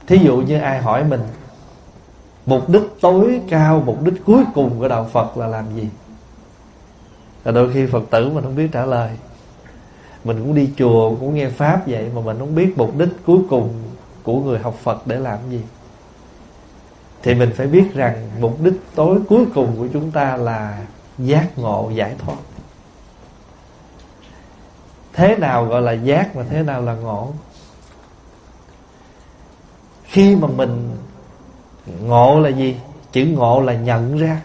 Thí dụ như ai hỏi mình mục đích tối cao, mục đích cuối cùng của đạo Phật là làm gì, là đôi khi Phật tử mình không biết trả lời. Mình cũng đi chùa, cũng nghe Pháp vậy, mà mình không biết mục đích cuối cùng của người học Phật để làm gì. Thì mình phải biết rằng mục đích tối cuối cùng của chúng ta là giác ngộ, giải thoát. Thế nào gọi là giác mà thế nào là ngộ? Khi mà mình ngộ là gì? Chữ ngộ là nhận ra.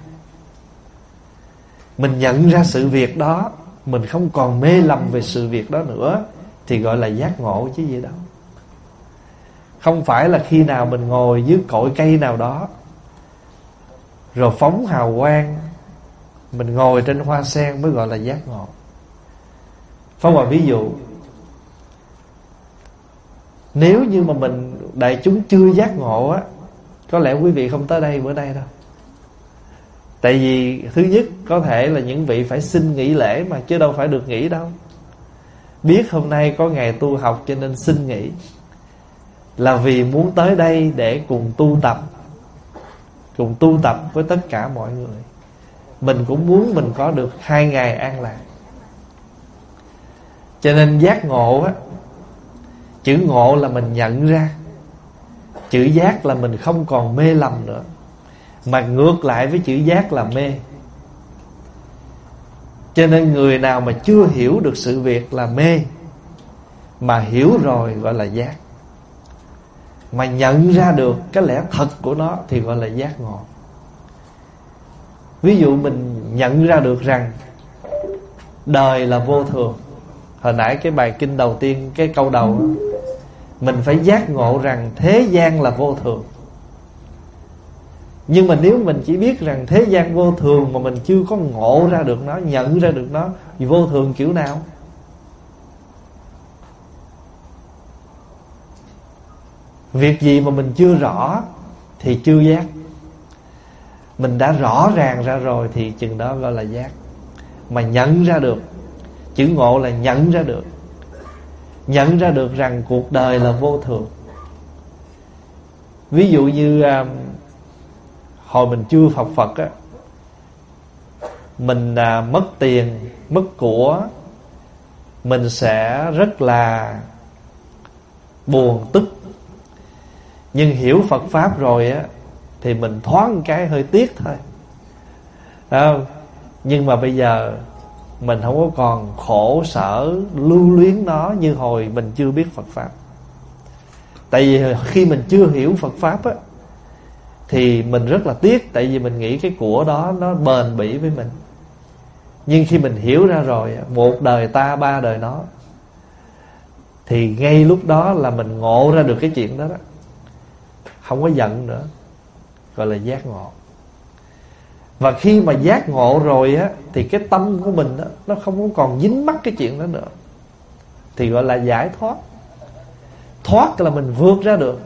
Mình nhận ra sự việc đó, mình không còn mê lầm về sự việc đó nữa, thì gọi là giác ngộ chứ gì đâu. Không phải là khi nào mình ngồi dưới cội cây nào đó rồi phóng hào quang, mình ngồi trên hoa sen mới gọi là giác ngộ. Phong vào ví dụ, nếu như mà mình đại chúng chưa giác ngộ á, có lẽ quý vị không tới đây bữa nay đâu. Tại vì thứ nhất, có thể là những vị phải xin nghỉ lễ mà, chứ đâu phải được nghỉ đâu. Biết hôm nay có ngày tu học cho nên xin nghỉ, là vì muốn tới đây để cùng tu tập, cùng tu tập với tất cả mọi người. Mình cũng muốn mình có được 2 ngày an lạc. Cho nên giác ngộ á, chữ ngộ là mình nhận ra, chữ giác là mình không còn mê lầm nữa. Mà ngược lại với chữ giác là mê. Cho nên người nào mà chưa hiểu được sự việc là mê, mà hiểu rồi gọi là giác. Mà nhận ra được cái lẽ thật của nó thì gọi là giác ngộ. Ví dụ mình nhận ra được rằng đời là vô thường. Hồi nãy cái bài kinh đầu tiên, cái câu đầu đó, mình phải giác ngộ rằng thế gian là vô thường. Nhưng mà nếu mình chỉ biết rằng thế gian vô thường mà mình chưa có ngộ ra được nó, nhận ra được nó, thì vô thường kiểu nào? Việc gì mà mình chưa rõ thì chưa giác. Mình đã rõ ràng ra rồi thì chừng đó gọi là giác. Mà nhận ra được, chữ ngộ là nhận ra được. Nhận ra được rằng cuộc đời là vô thường. Ví dụ như hồi mình chưa học Phật á, mình mất tiền, mất của, mình sẽ rất là buồn, tức. Nhưng hiểu Phật Pháp rồi á, thì mình thoáng cái hơi tiếc thôi. Không? Nhưng mà bây giờ mình không có còn khổ sở lưu luyến nó như hồi mình chưa biết Phật Pháp. Tại vì khi mình chưa hiểu Phật Pháp á, thì mình rất là tiếc. Tại vì mình nghĩ cái của đó nó bền bỉ với mình. Nhưng khi mình hiểu ra rồi, một đời ta 3 đời nó, thì ngay lúc đó là mình ngộ ra được cái chuyện đó đó. Không có giận nữa, gọi là giác ngộ. Và khi mà giác ngộ rồi á, thì cái tâm của mình á, nó không có còn dính mắc cái chuyện đó nữa, thì gọi là giải thoát. Thoát là mình vượt ra được.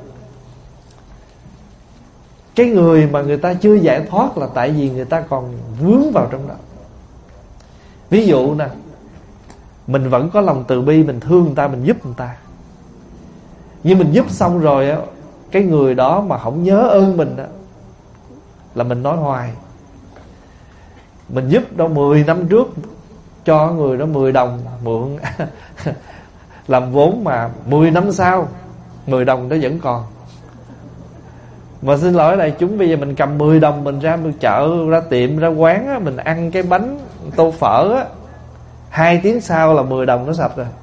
Cái người mà người ta chưa giải thoát là tại vì người ta còn vướng vào trong đó. Ví dụ nè, mình vẫn có lòng từ bi, mình thương người ta, mình giúp người ta. Nhưng mình giúp xong rồi á, cái người đó mà không nhớ ơn mình á, là mình nói hoài. Mình giúp đó 10 năm trước, cho người đó 10 đồng mượn làm vốn, mà 10 năm sau 10 đồng đó vẫn còn. Mà xin lỗi đại chúng, bây giờ mình cầm 10 đồng mình ra chợ, ra tiệm, ra quán á, mình ăn cái bánh tô phở á, 2 tiếng sau là 10 đồng nó sạch rồi.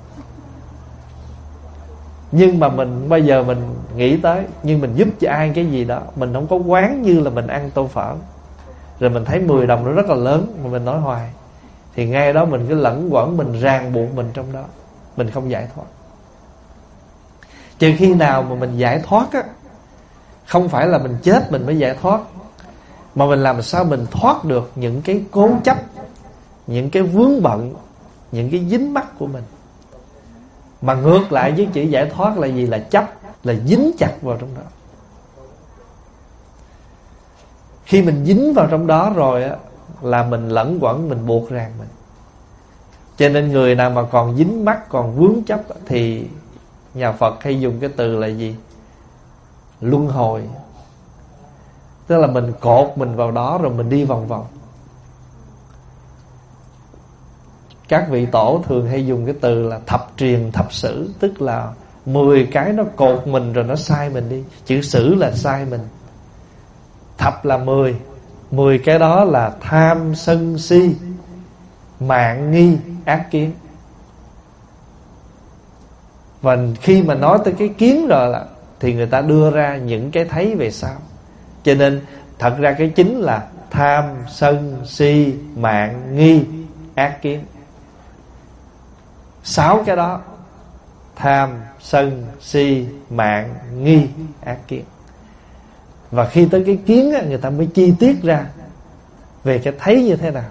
Nhưng mà mình bây giờ mình nghĩ tới, nhưng mình giúp cho ai cái gì đó, mình không có quán như là mình ăn tô phở. Rồi mình thấy 10 đồng nó rất là lớn, mà mình nói hoài, thì ngay đó mình cứ lẫn quẩn, mình ràng buộc mình trong đó, mình không giải thoát. Trừ khi nào mà mình giải thoát á, không phải là mình chết mình mới giải thoát, mà mình làm sao mình thoát được những cái cố chấp, những cái vướng bận, những cái dính mắc của mình. Mà ngược lại với chữ giải thoát là gì? Là chấp, là dính chặt vào trong đó. Khi mình dính vào trong đó rồi á, là mình lẫn quẩn, mình buộc ràng mình. Cho nên người nào mà còn dính mắc, còn vướng chấp thì nhà Phật hay dùng cái từ là gì? luân hồi. Tức là mình cột mình vào đó rồi mình đi vòng vòng. Các vị tổ thường hay dùng cái từ là thập truyền thập sử, tức là 10 cái nó cột mình rồi nó sai mình đi. Chữ sử là sai mình, thập là 10. 10 cái đó là tham sân si, mạn nghi, ác kiến. Và khi mà nói tới cái kiến rồi là thì người ta đưa ra những cái thấy về sau. Cho nên thật ra cái chính là tham sân si, mạn nghi, ác kiến. 6 cái đó: tham sân si, mạn nghi, ác kiến. Và khi tới cái kiến á, người ta mới chi tiết ra về cái thấy như thế nào.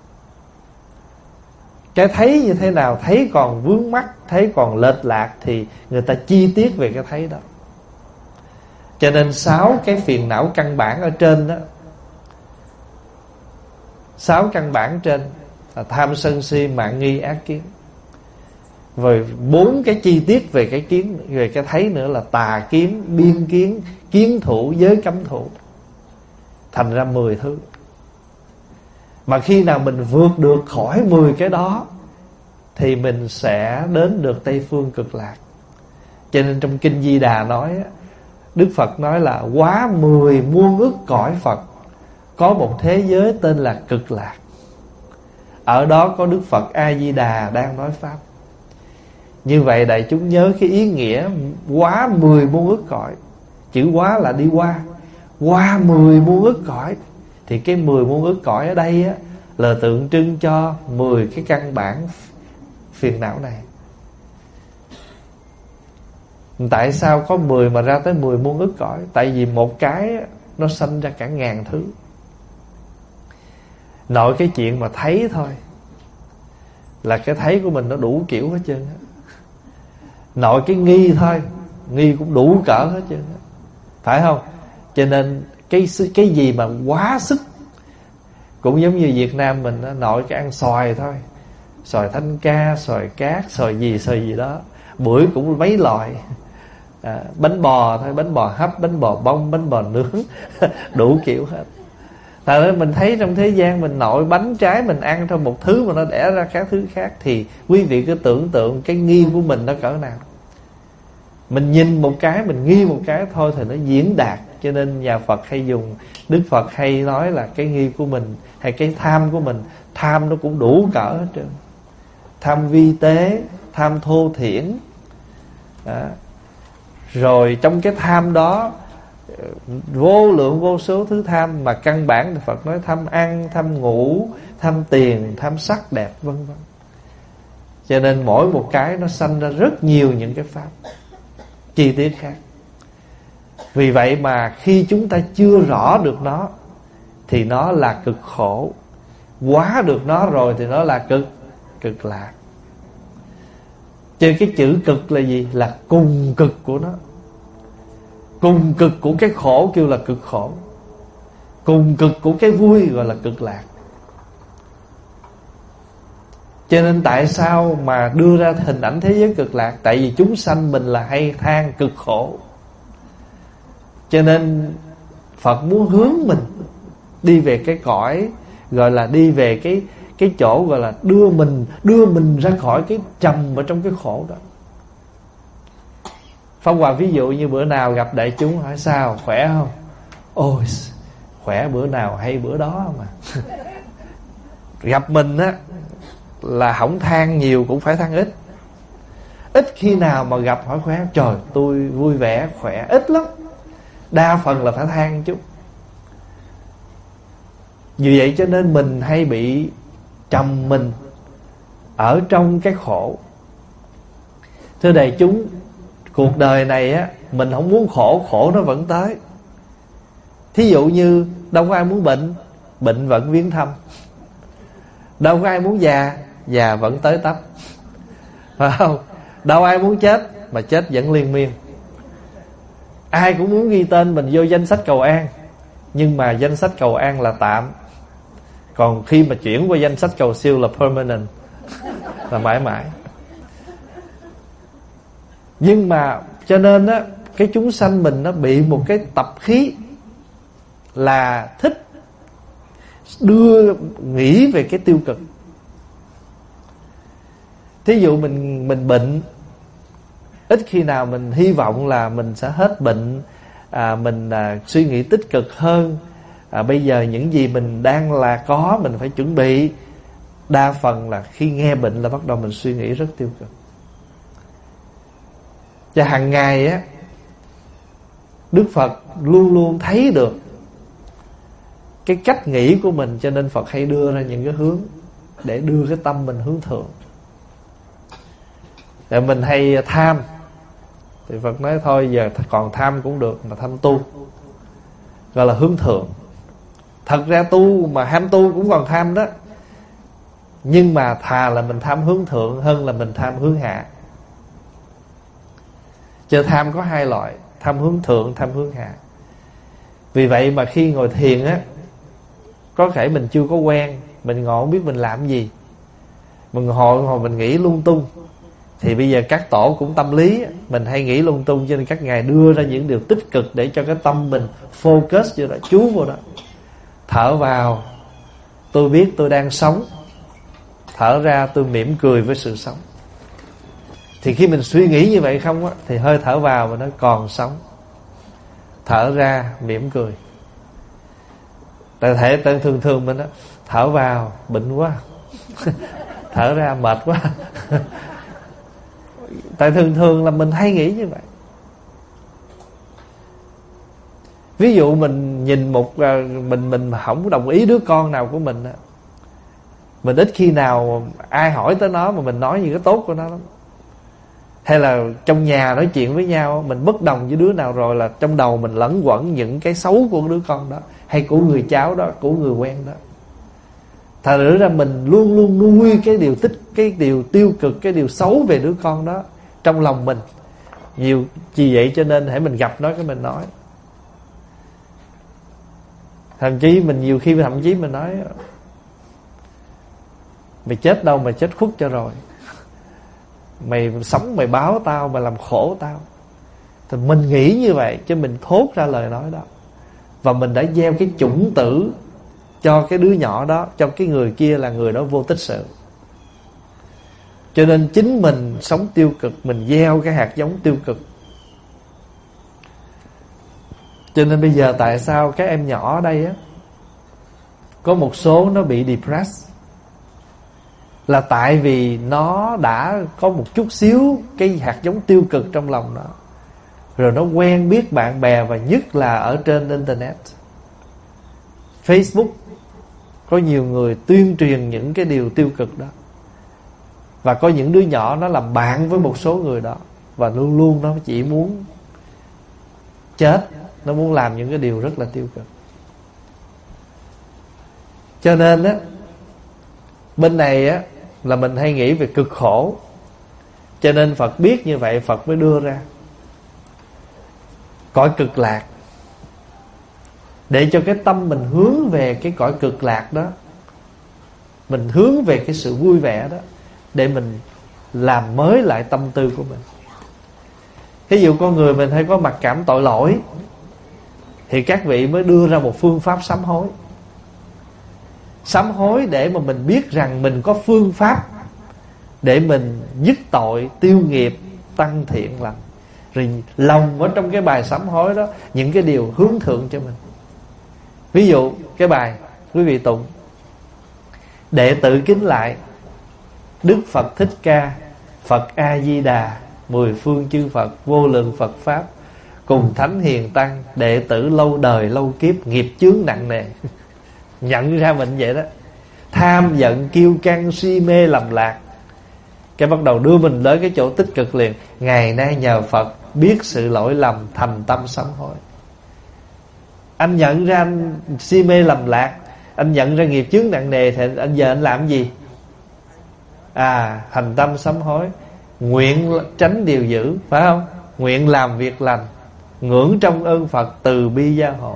Cái thấy như thế nào, thấy còn vướng mắc, thấy còn lệch lạc thì người ta chi tiết về cái thấy đó. Cho nên 6 cái phiền não căn bản ở trên đó, 6 căn bản trên là tham sân si, mạn nghi, ác kiến. Rồi 4 cái chi tiết về cái kiến, về cái thấy nữa là tà kiến, biên kiến, kiến thủ, giới cấm thủ. Thành ra 10 thứ. Mà khi nào mình vượt được khỏi 10 cái đó thì mình sẽ đến được Tây Phương Cực Lạc. Cho nên trong Kinh Di Đà nói, Đức Phật nói là quá 10 muôn ức cõi Phật có một thế giới tên là Cực Lạc. Ở đó có Đức Phật A Di Đà đang nói pháp. Như vậy đại chúng nhớ cái ý nghĩa quá 10 muôn ức cõi. Chữ quá là đi qua, qua 10 muôn ức cõi. Thì cái 10 muôn ức cõi ở đây á, là tượng trưng cho 10 cái căn bản phiền não này. Tại sao có 10 mà ra tới 10 muôn ức cõi? Tại vì một cái nó sanh ra cả ngàn thứ. Nội cái chuyện mà thấy thôi là cái thấy của mình nó đủ kiểu hết trơn á. Nội cái nghi thôi, nghi cũng đủ cỡ hết trơn á, phải không? Cho nên cái gì mà quá sức, cũng giống như Việt Nam mình á, nội cái ăn xoài thôi, xoài thanh ca, xoài cát, xoài gì đó, bưởi cũng mấy loại. Bánh bò thôi, bánh bò hấp, bánh bò bông, bánh bò nướng đủ kiểu hết. Thật ra mình thấy trong thế gian mình nội bánh trái mình ăn trong một thứ mà nó đẻ ra các thứ khác. Thì quý vị cứ tưởng tượng cái nghi của mình nó cỡ nào. Mình nhìn một cái, mình nghi một cái thôi thì nó diễn đạt. Cho nên nhà Phật hay dùng, Đức Phật hay nói là cái nghi của mình hay cái tham của mình, tham nó cũng đủ cỡ hết trơn. Tham vi tế, tham thô thiển đó. Rồi trong cái tham đó vô lượng vô số thứ tham, mà căn bản thì Phật nói tham ăn, tham ngủ, tham tiền, tham sắc đẹp, vân vân. Cho nên mỗi một cái nó sanh ra rất nhiều những cái pháp chi tiết khác. Vì vậy mà khi chúng ta chưa rõ được nó thì nó là cực khổ. Quá được nó rồi thì nó là cực lạc. Chứ cái chữ cực là gì? Là cùng cực của nó. Cùng cực của cái khổ kêu là cực khổ, cùng cực của cái vui gọi là cực lạc. Cho nên tại sao mà đưa ra hình ảnh thế giới cực lạc? Tại vì chúng sanh mình là hay than cực khổ. Cho nên Phật muốn hướng mình đi về cái cõi, gọi là đi về cái chỗ gọi là đưa mình ra khỏi cái trầm ở trong cái khổ đó. Pháp Hòa ví dụ như bữa nào gặp đại chúng hỏi sao, khỏe không? Ôi, khỏe bữa nào hay bữa đó mà. Gặp mình á là không than nhiều cũng phải than ít. Ít khi nào mà gặp hỏi khỏe, trời tôi vui vẻ khỏe, ít lắm. Đa phần là phải than chút. Vì vậy cho nên mình hay bị trầm mình ở trong cái khổ. Thưa đại chúng, cuộc đời này á, mình không muốn khổ, khổ nó vẫn tới. Thí dụ như đâu có ai muốn bệnh, bệnh vẫn viếng thăm. Đâu có ai muốn già, già vẫn tới tấp, phải không? Đâu ai muốn chết, mà chết vẫn liên miên. Ai cũng muốn ghi tên mình vô danh sách cầu an, nhưng mà danh sách cầu an là tạm. Còn khi mà chuyển qua danh sách cầu siêu là permanent, là mãi mãi. Nhưng mà cho nên á, cái chúng sanh mình nó bị một cái tập khí là thích nghĩ về cái tiêu cực. Thí dụ mình bệnh, ít khi nào mình hy vọng là mình sẽ hết bệnh, mình suy nghĩ tích cực hơn. Bây giờ những gì mình đang là có mình phải chuẩn bị. Đa phần là khi nghe bệnh là bắt đầu mình suy nghĩ rất tiêu cực. Và hàng ngày á, Đức Phật luôn luôn thấy được cái cách nghĩ của mình, cho nên Phật hay đưa ra những cái hướng để đưa cái tâm mình hướng thượng. Để mình hay tham thì Phật nói thôi giờ còn tham cũng được, mà tham tu, gọi là hướng thượng. Thật ra tu mà ham tu cũng còn tham đó, nhưng mà thà là mình tham hướng thượng hơn là mình tham hướng hạ. Chứ tham có hai loại, tham hướng thượng, tham hướng hạ. Vì vậy mà khi ngồi thiền á, có thể mình chưa có quen, mình ngồi không biết mình làm gì, mình ngồi mình nghĩ lung tung. Thì bây giờ các tổ cũng tâm lý, mình hay nghĩ lung tung, cho nên các ngài đưa ra những điều tích cực để cho cái tâm mình focus vô đó, chú vô đó. Thở vào, tôi biết tôi đang sống. Thở ra, tôi mỉm cười với sự sống. Thì khi mình suy nghĩ như vậy không á, thì hơi thở vào mà nó còn sống. Thở ra mỉm cười. Tại thể thường mình á, thở vào bệnh quá thở ra mệt quá Tại thường là mình hay nghĩ như vậy. Ví dụ mình nhìn mình không đồng ý đứa con nào của mình á, mình ít khi nào ai hỏi tới nó mà mình nói những cái tốt của nó lắm. Hay là trong nhà nói chuyện với nhau, mình bất đồng với đứa nào rồi là trong đầu mình lẫn quẩn những cái xấu của đứa con đó, hay của người cháu đó, của người quen đó. Thật ra mình luôn luôn nuôi cái điều tiêu cực, cái điều xấu về đứa con đó trong lòng mình. Nhiều vì vậy cho nên hãy mình gặp nó cái mình nói. Thậm chí mình nhiều khi mình nói mày chết đâu mà chết khuất cho rồi, mày sống mày báo tao, mày làm khổ tao. Thì mình nghĩ như vậy chứ mình thốt ra lời nói đó. Và mình đã gieo cái chủng tử cho cái đứa nhỏ đó, cho cái người kia là người đó vô tích sự. Cho nên chính mình sống tiêu cực, mình gieo cái hạt giống tiêu cực. Cho nên bây giờ tại sao các em nhỏ ở đây á, có một số nó bị depressed, là tại vì nó đã có một chút xíu cái hạt giống tiêu cực trong lòng nó, rồi nó quen biết bạn bè, và nhất là ở trên internet, Facebook, có nhiều người tuyên truyền những cái điều tiêu cực đó. Và có những đứa nhỏ nó làm bạn với một số người đó, và luôn luôn nó chỉ muốn chết, nó muốn làm những cái điều rất là tiêu cực. Cho nên á, bên này á là mình hay nghĩ về cực khổ. Cho nên Phật biết như vậy, Phật mới đưa ra cõi cực lạc, để cho cái tâm mình hướng về cái cõi cực lạc đó, mình hướng về cái sự vui vẻ đó, để mình làm mới lại tâm tư của mình. Ví dụ con người mình hay có mặc cảm tội lỗi, thì các vị mới đưa ra một phương pháp sám hối. Sám hối để mà mình biết rằng mình có phương pháp để mình dứt tội, tiêu nghiệp, tăng thiện lành. Rồi lòng ở trong cái bài sám hối đó những cái điều hướng thượng cho mình. Ví dụ cái bài quý vị tụng: đệ tử kính lại Đức Phật Thích Ca, Phật A Di Đà, mười phương chư Phật, vô lượng Phật Pháp, cùng thánh hiền tăng, đệ tử lâu đời lâu kiếp, nghiệp chướng nặng nề. Nhận ra mình vậy đó, tham giận kiêu căng si mê lầm lạc. Cái bắt đầu đưa mình tới cái chỗ tích cực liền. Ngày nay nhờ Phật biết sự lỗi lầm, thành tâm sám hối. Anh nhận ra anh si mê lầm lạc, anh nhận ra nghiệp chướng nặng nề, thì anh giờ anh làm gì? Thành tâm sám hối, nguyện tránh điều dữ, phải không? Nguyện làm việc lành, ngưỡng trong ơn Phật, từ bi gia hộ.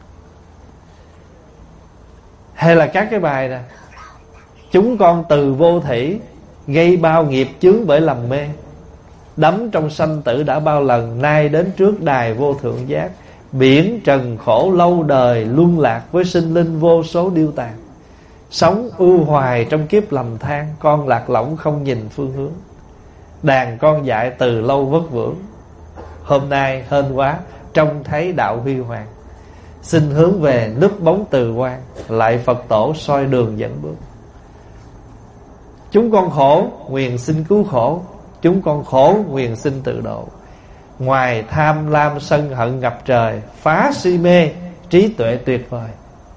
Hay là các cái bài nè: chúng con từ vô thủy, gây bao nghiệp chướng bởi lầm mê. đắm trong sanh tử đã bao lần, nay đến trước đài vô thượng giác. Biển trần khổ lâu đời, luân lạc với sinh linh vô số điêu tàn. Sống ưu hoài trong kiếp lầm than, con lạc lõng không nhìn phương hướng. Đàn con dại từ lâu vất vưởng, hôm nay hên quá trông thấy đạo huy hoàng. Xin hướng về núp bóng từ quan, lại Phật tổ soi đường dẫn bước. Chúng con khổ, nguyện xin cứu khổ. Chúng con khổ, nguyện xin tự độ. Ngoài tham lam sân hận ngập trời, phá si mê, trí tuệ tuyệt vời.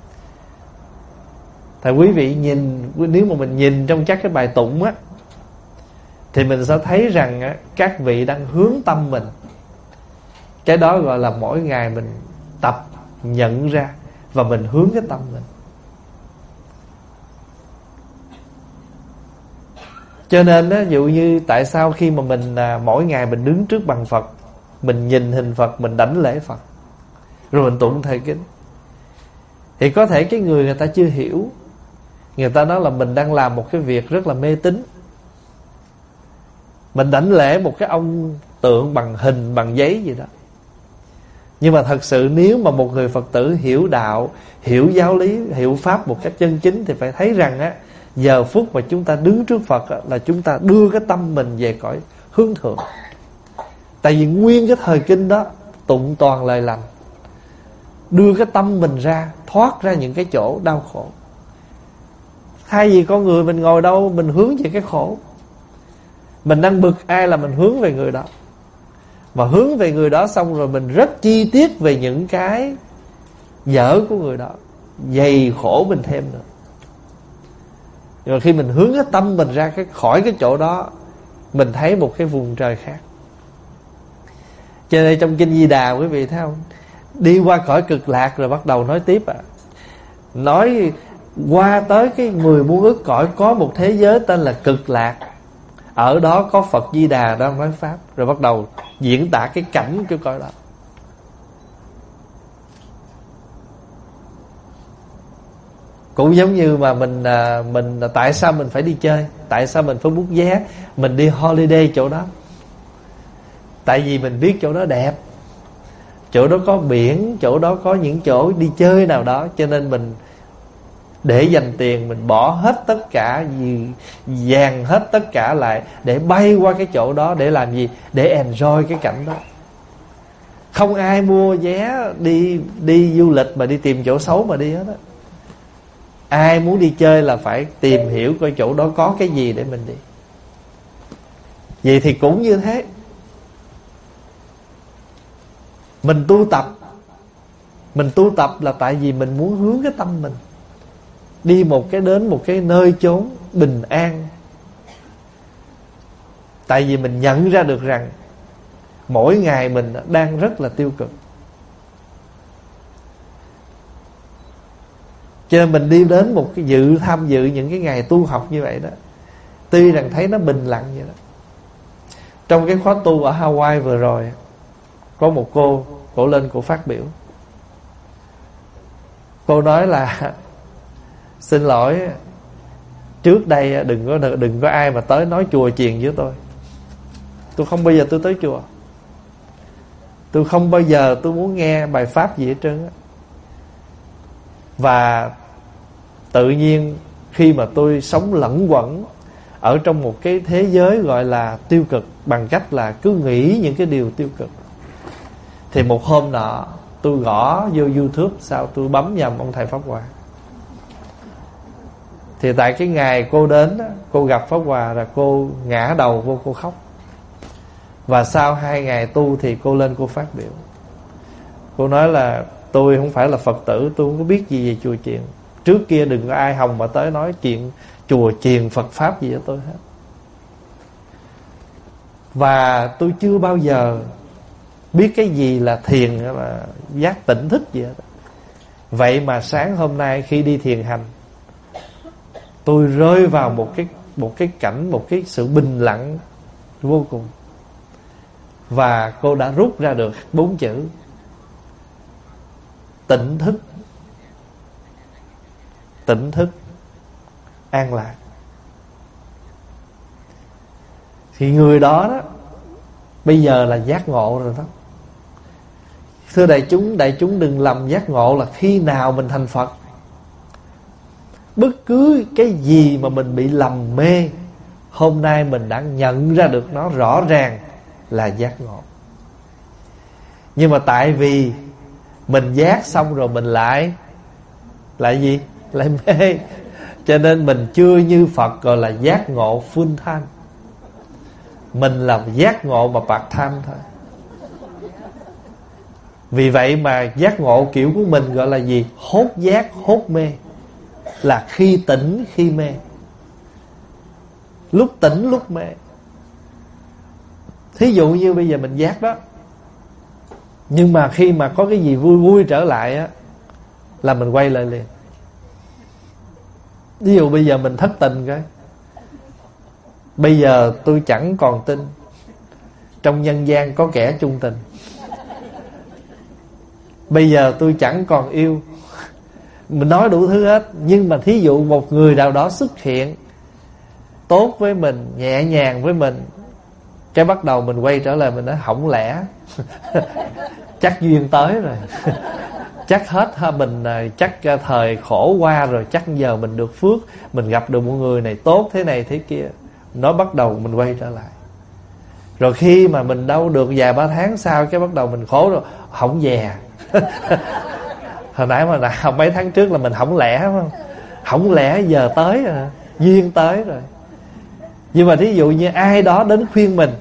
Thầy quý vị nhìn, nếu mà mình nhìn trong các cái bài tụng á, thì mình sẽ thấy rằng á, các vị đang hướng tâm mình. Cái đó gọi là mỗi ngày mình tập nhận ra và mình hướng cái tâm mình. Cho nên á, dụ như tại sao khi mà mình mỗi ngày mình đứng trước bằng Phật, mình nhìn hình Phật, mình đảnh lễ Phật, rồi mình tụng thời kinh, thì có thể cái người ta chưa hiểu, người ta nói là mình đang làm một cái việc rất là mê tín. Mình đảnh lễ một cái ông tượng bằng hình, bằng giấy gì đó. Nhưng mà thật sự nếu mà một người Phật tử hiểu đạo, hiểu giáo lý, hiểu Pháp một cách chân chính, thì phải thấy rằng á, giờ phút mà chúng ta đứng trước Phật á, là chúng ta đưa cái tâm mình về cõi hướng thượng. Tại vì nguyên cái thời kinh đó tụng toàn lời lành, đưa cái tâm mình ra, thoát ra những cái chỗ đau khổ. Thay vì con người mình ngồi đâu mình hướng về cái khổ, mình đang bực ai là mình hướng về người đó. Mà hướng về người đó xong rồi mình rất chi tiết về những cái dở của người đó, dày khổ mình thêm nữa. Rồi khi mình hướng cái tâm mình ra khỏi cái chỗ đó, mình thấy một cái vùng trời khác. Cho nên trong Kinh Di Đà quý vị thấy không, đi qua cõi cực lạc rồi bắt đầu nói tiếp nói qua tới cái 10 muôn ức cõi, có một thế giới tên là cực lạc. Ở đó có Phật Di Đà đang nói Pháp. Rồi bắt đầu diễn tả cái cảnh của cõi đó. Cũng giống như mà mình tại sao mình phải đi chơi, tại sao mình phải book vé, mình đi holiday chỗ đó. Tại vì mình biết chỗ đó đẹp, chỗ đó có biển, chỗ đó có những chỗ đi chơi nào đó, cho nên mình để dành tiền, mình bỏ hết tất cả, dàn hết tất cả lại để bay qua cái chỗ đó. Để làm gì? Để enjoy cái cảnh đó. Không ai mua vé đi du lịch mà đi tìm chỗ xấu mà đi hết á. Ai muốn đi chơi là phải tìm hiểu coi chỗ đó có cái gì để mình đi. Vậy thì cũng như thế, mình tu tập là tại vì mình muốn hướng cái tâm mình đi đến một cái nơi chốn bình an. Tại vì mình nhận ra được rằng mỗi ngày mình đang rất là tiêu cực, cho nên mình đi đến một cái tham dự những cái ngày tu học như vậy đó, tuy rằng thấy nó bình lặng vậy đó. Trong cái khóa tu ở Hawaii vừa rồi, có một cô lên cô phát biểu. Cô nói là xin lỗi, trước đây đừng có ai mà tới nói chùa chiền với tôi. Tôi không bao giờ tôi tới chùa, tôi không bao giờ tôi muốn nghe bài pháp gì hết trơn á. Và tự nhiên khi mà tôi sống lẫn quẩn ở trong một cái thế giới gọi là tiêu cực, bằng cách là cứ nghĩ những cái điều tiêu cực, thì một hôm nọ tôi gõ vô YouTube, sao tôi bấm nhầm ông thầy Pháp Hòa. Thì tại cái ngày cô đến, cô gặp Pháp Hòa là cô ngã đầu vô, cô khóc. Và sau 2 ngày tu thì cô lên cô phát biểu. Cô nói là tôi không phải là Phật tử, tôi không có biết gì về chùa chiền. Trước kia đừng có ai hòng mà tới nói chuyện chùa chiền Phật Pháp gì với tôi hết. Và tôi chưa bao giờ biết cái gì là thiền, là giác tỉnh thức gì hết. Vậy mà sáng hôm nay khi đi thiền hành, tôi rơi vào một cái cảnh, một cái sự bình lặng vô cùng. Và cô đã rút ra được 4 chữ: tỉnh thức. Tỉnh thức, an lạc. Thì người đó Bây giờ là giác ngộ rồi đó. Thưa đại chúng đừng lầm giác ngộ là khi nào mình thành Phật. Bất cứ cái gì mà mình bị lầm mê, hôm nay mình đã nhận ra được nó rõ ràng là giác ngộ. Nhưng mà tại vì mình giác xong rồi mình lại gì? Lại mê. Cho nên mình chưa như Phật gọi là giác ngộ full time. Mình là giác ngộ mà part time thôi. Vì vậy mà giác ngộ kiểu của mình gọi là gì? Hốt giác, hốt mê. Là khi tỉnh, khi mê. Lúc tỉnh, lúc mê. Thí dụ như bây giờ mình giác đó, nhưng mà khi mà có cái gì vui vui trở lại á, là mình quay lại liền. Ví dụ bây giờ mình thất tình cái, bây giờ tôi chẳng còn tin trong nhân gian có kẻ chung tình. Bây giờ tôi chẳng còn yêu. Mình nói đủ thứ hết. Nhưng mà thí dụ một người nào đó xuất hiện tốt với mình, nhẹ nhàng với mình, cái bắt đầu mình quay trở lại mình nói hổng lẽ chắc duyên tới rồi. Chắc hết ha, mình chắc thời khổ qua rồi, chắc giờ mình được phước, mình gặp được một người này tốt thế này thế kia. Nó bắt đầu mình quay trở lại. Rồi khi mà mình đâu được vài ba tháng sau, cái bắt đầu mình khổ rồi, hổng dè. Hồi nãy mà mấy tháng trước là mình hổng lẽ, phải không? Hổng lẽ giờ tới rồi, duyên tới rồi. Nhưng mà thí dụ như ai đó đến khuyên mình,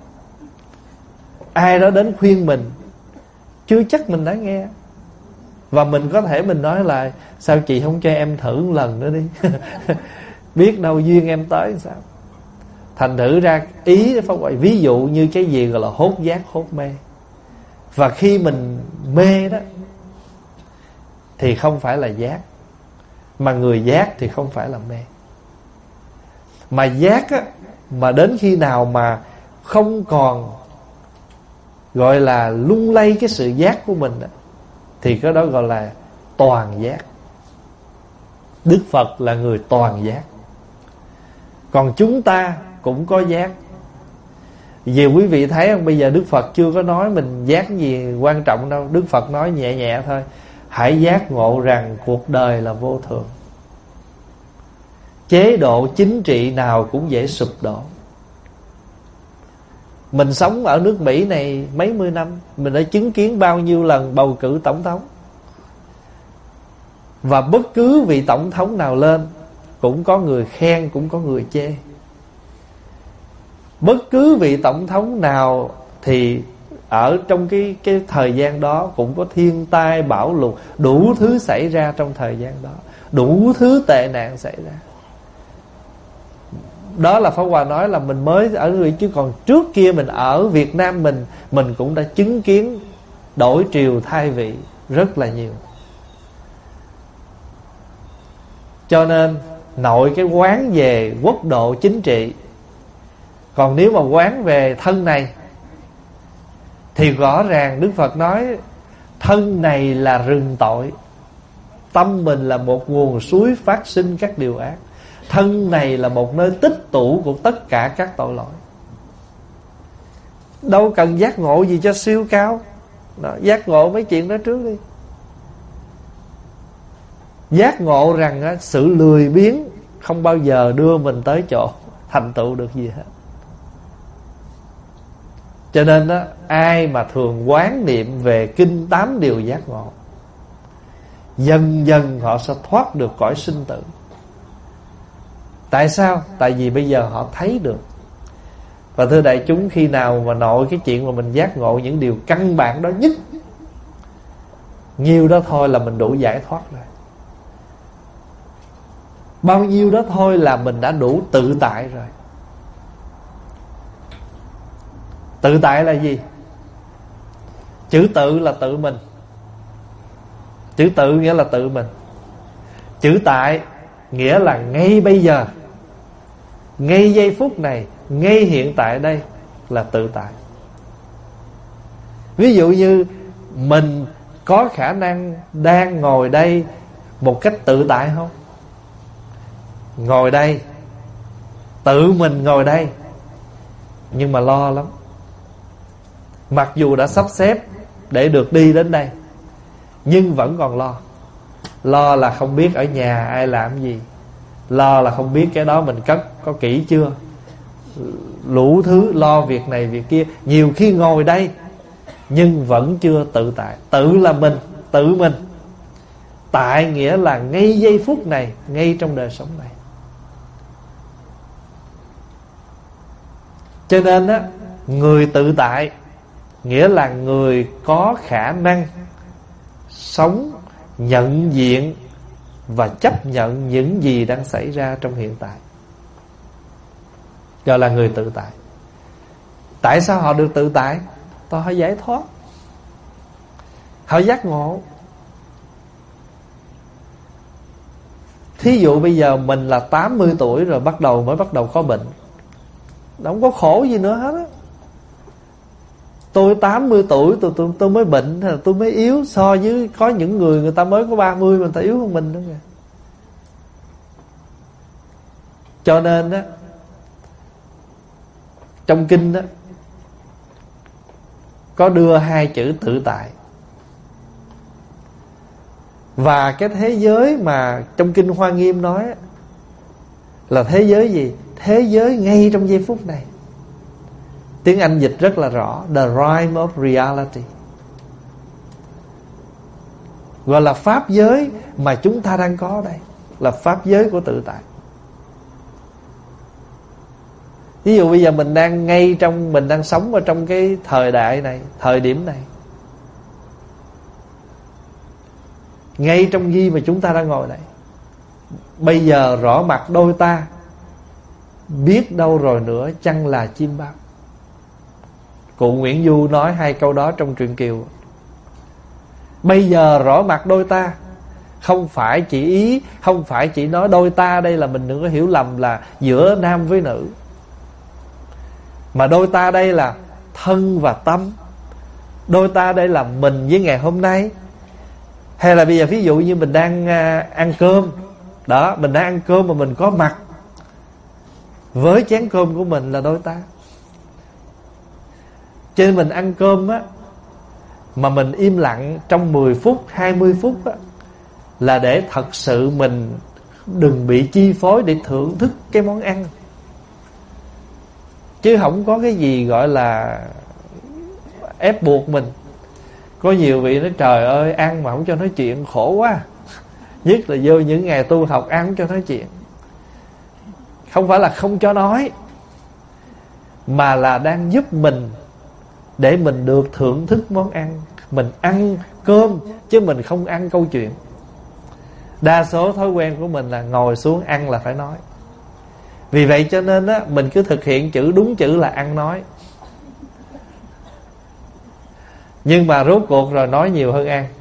chưa chắc mình đã nghe. Và mình có thể mình nói là sao chị không cho em thử một lần nữa đi. Biết đâu duyên em tới sao. Thành thử ra ý Pháp Hòa ví dụ như cái gì gọi là hốt giác, hốt mê. Và khi mình mê đó thì không phải là giác, mà người giác thì không phải là mê. Mà giác á, mà đến khi nào mà không còn gọi là lung lay cái sự giác của mình á, thì cái đó gọi là toàn giác. Đức Phật là người toàn giác. Còn chúng ta cũng có giác. Vì quý vị thấy không, bây giờ Đức Phật chưa có nói mình giác gì quan trọng đâu. Đức Phật nói nhẹ nhẹ thôi: hãy giác ngộ rằng cuộc đời là vô thường. Chế độ chính trị nào cũng dễ sụp đổ. Mình sống ở nước Mỹ này mấy mươi năm, mình đã chứng kiến bao nhiêu lần bầu cử tổng thống. Và bất cứ vị tổng thống nào lên cũng có người khen, cũng có người chê. Bất cứ vị tổng thống nào thì ở trong cái thời gian đó cũng có thiên tai, bão lụt, đủ thứ xảy ra trong thời gian đó, đủ thứ tệ nạn xảy ra. Đó là Pháp Hòa nói là mình mới ở người, chứ còn trước kia mình ở Việt Nam mình cũng đã chứng kiến đổi triều thay vị rất là nhiều. Cho nên nội cái quán về quốc độ chính trị. Còn nếu mà quán về thân này thì rõ ràng Đức Phật nói thân này là rừng tội, tâm mình là một nguồn suối phát sinh các điều ác. Thân này là một nơi tích tụ của tất cả các tội lỗi. Đâu cần giác ngộ gì cho siêu cao đó, giác ngộ mấy chuyện đó trước đi. Giác ngộ rằng á, sự lười biếng không bao giờ đưa mình tới chỗ thành tựu được gì hết. Cho nên á, ai mà thường quán niệm về kinh 8 điều giác ngộ, dần dần họ sẽ thoát được cõi sinh tử. Tại sao? Tại vì bây giờ họ thấy được. Và thưa đại chúng, khi nào mà nội cái chuyện mà mình giác ngộ những điều căn bản đó nhất, nhiêu đó thôi là mình đủ giải thoát rồi. Bao nhiêu đó thôi là mình đã đủ tự tại rồi. Tự tại là gì? Chữ tự là tự mình. Chữ tự nghĩa là tự mình. Chữ tại nghĩa là ngay bây giờ, ngay giây phút này, ngay hiện tại đây là tự tại. Ví dụ như mình có khả năng đang ngồi đây một cách tự tại không? Ngồi đây, tự mình ngồi đây, nhưng mà lo lắm. Mặc dù đã sắp xếp để được đi đến đây, nhưng vẫn còn lo. Lo là không biết ở nhà ai làm gì, lo là không biết cái đó mình cất có kỹ chưa, lũ thứ lo việc này việc kia. Nhiều khi ngồi đây nhưng vẫn chưa tự tại. Tự là mình, tự mình. Tại nghĩa là ngay giây phút này, ngay trong đời sống này. Cho nên á, người tự tại nghĩa là người có khả năng sống, nhận diện và chấp nhận những gì đang xảy ra trong hiện tại, gọi là người tự tại. Tại sao họ được tự tại? Họ giải thoát, họ giác ngộ. Thí dụ bây giờ mình là 80 tuổi rồi mới bắt đầu có bệnh, không có khổ gì nữa hết á. Tôi 80 tuổi tôi mới bệnh, hay là tôi mới yếu, so với có những người ta mới có 30 mà người ta yếu hơn mình nữa kìa. Cho nên á, trong kinh đó có đưa hai chữ tự tại. Và cái thế giới mà trong kinh Hoa Nghiêm nói là thế giới gì? Thế giới ngay trong giây phút này. Tiếng Anh dịch rất là rõ, the rhyme of reality, gọi là pháp giới mà chúng ta đang có đây, là pháp giới của tự tại. Ví dụ bây giờ mình đang sống ở trong cái thời đại này, thời điểm này, ngay trong khi mà chúng ta đang ngồi đây. Bây giờ rõ mặt đôi ta, biết đâu rồi nữa chăng là chim bao. Cụ Nguyễn Du nói hai câu đó trong truyện Kiều. Bây giờ rõ mặt đôi ta, không phải chỉ ý, không phải chỉ nói đôi ta đây là mình đừng có hiểu lầm là giữa nam với nữ, mà đôi ta đây là thân và tâm. Đôi ta đây là mình với ngày hôm nay. Hay là bây giờ ví dụ như mình đang ăn cơm đó, mình đang ăn cơm mà mình có mặt với chén cơm của mình là đôi ta. Cho nên mình ăn cơm á, mà mình im lặng trong 10 phút, 20 phút á, là để thật sự mình đừng bị chi phối để thưởng thức cái món ăn. Chứ không có cái gì gọi là ép buộc mình. Có nhiều vị nói trời ơi, ăn mà không cho nói chuyện khổ quá. Nhất là vô những ngày tu học ăn không cho nói chuyện. Không phải là không cho nói, mà là đang giúp mình để mình được thưởng thức món ăn. Mình ăn cơm chứ mình không ăn câu chuyện. Đa số thói quen của mình là ngồi xuống ăn là phải nói. Vì vậy cho nên á, mình cứ thực hiện đúng chữ là ăn nói. Nhưng mà rốt cuộc rồi nói nhiều hơn ăn.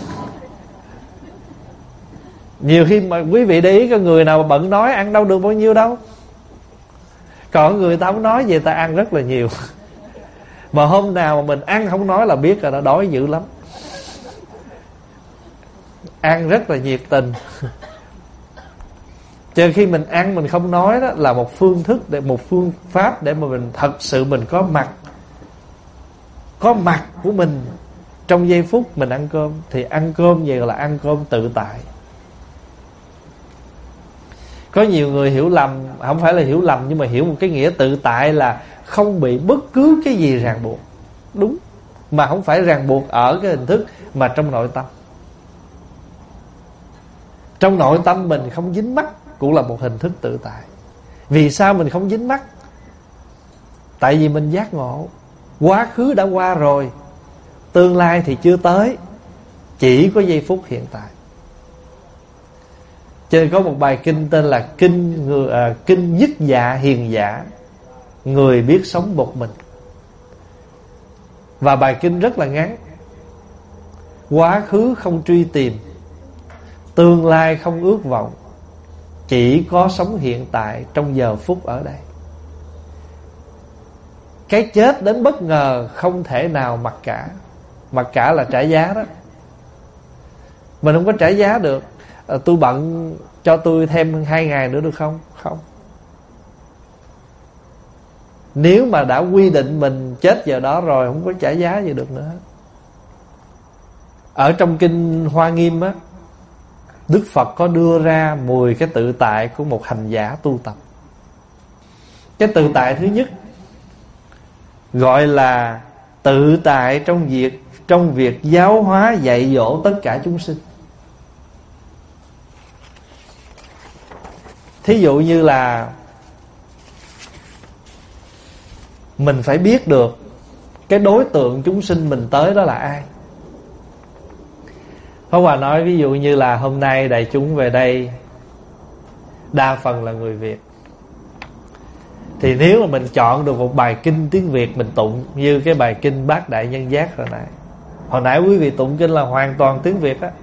Nhiều khi mà quý vị để ý, có người nào bận nói ăn đâu được bao nhiêu đâu. Còn người ta không nói gì ta ăn rất là nhiều. Mà hôm nào mà mình ăn không nói là biết rồi, đã đói dữ lắm. Ăn rất là nhiệt tình. Chờ khi mình ăn mình không nói đó là một phương thức, một phương pháp để mà mình thật sự mình có mặt. Có mặt của mình trong giây phút mình ăn cơm. Thì ăn cơm vậy là ăn cơm tự tại. Có nhiều người hiểu lầm, không phải là hiểu lầm, nhưng mà hiểu một cái nghĩa tự tại là không bị bất cứ cái gì ràng buộc. Đúng, mà không phải ràng buộc ở cái hình thức, mà trong nội tâm. Trong nội tâm mình không dính mắc cũng là một hình thức tự tại. Vì sao mình không dính mắc? Tại vì mình giác ngộ. Quá khứ đã qua rồi, tương lai thì chưa tới, chỉ có giây phút hiện tại. Cho nên có một bài kinh tên là Kinh Dứt Dạ Hiền Giả, người biết sống một mình. Và bài kinh rất là ngắn. Quá khứ không truy tìm, tương lai không ước vọng, chỉ có sống hiện tại trong giờ phút ở đây. Cái chết đến bất ngờ không thể nào mặc cả. Mặc cả là trả giá đó. Mình không có trả giá được. Tôi bận, cho tôi thêm 2 ngày nữa được không? Không. Nếu mà đã quy định mình chết giờ đó rồi, không có trả giá gì được nữa. Ở trong kinh Hoa Nghiêm á, Đức Phật có đưa ra 10 cái tự tại của một hành giả tu tập. Cái tự tại thứ nhất gọi là tự tại trong việc giáo hóa dạy dỗ tất cả chúng sinh. Thí dụ như là mình phải biết được cái đối tượng chúng sinh mình tới đó là ai. Pháp Hòa nói ví dụ như là hôm nay đại chúng về đây đa phần là người Việt, thì nếu mà mình chọn được một bài kinh tiếng Việt mình tụng, như cái bài kinh Bát Đại Nhân Giác hồi nãy quý vị tụng kinh là hoàn toàn tiếng Việt á.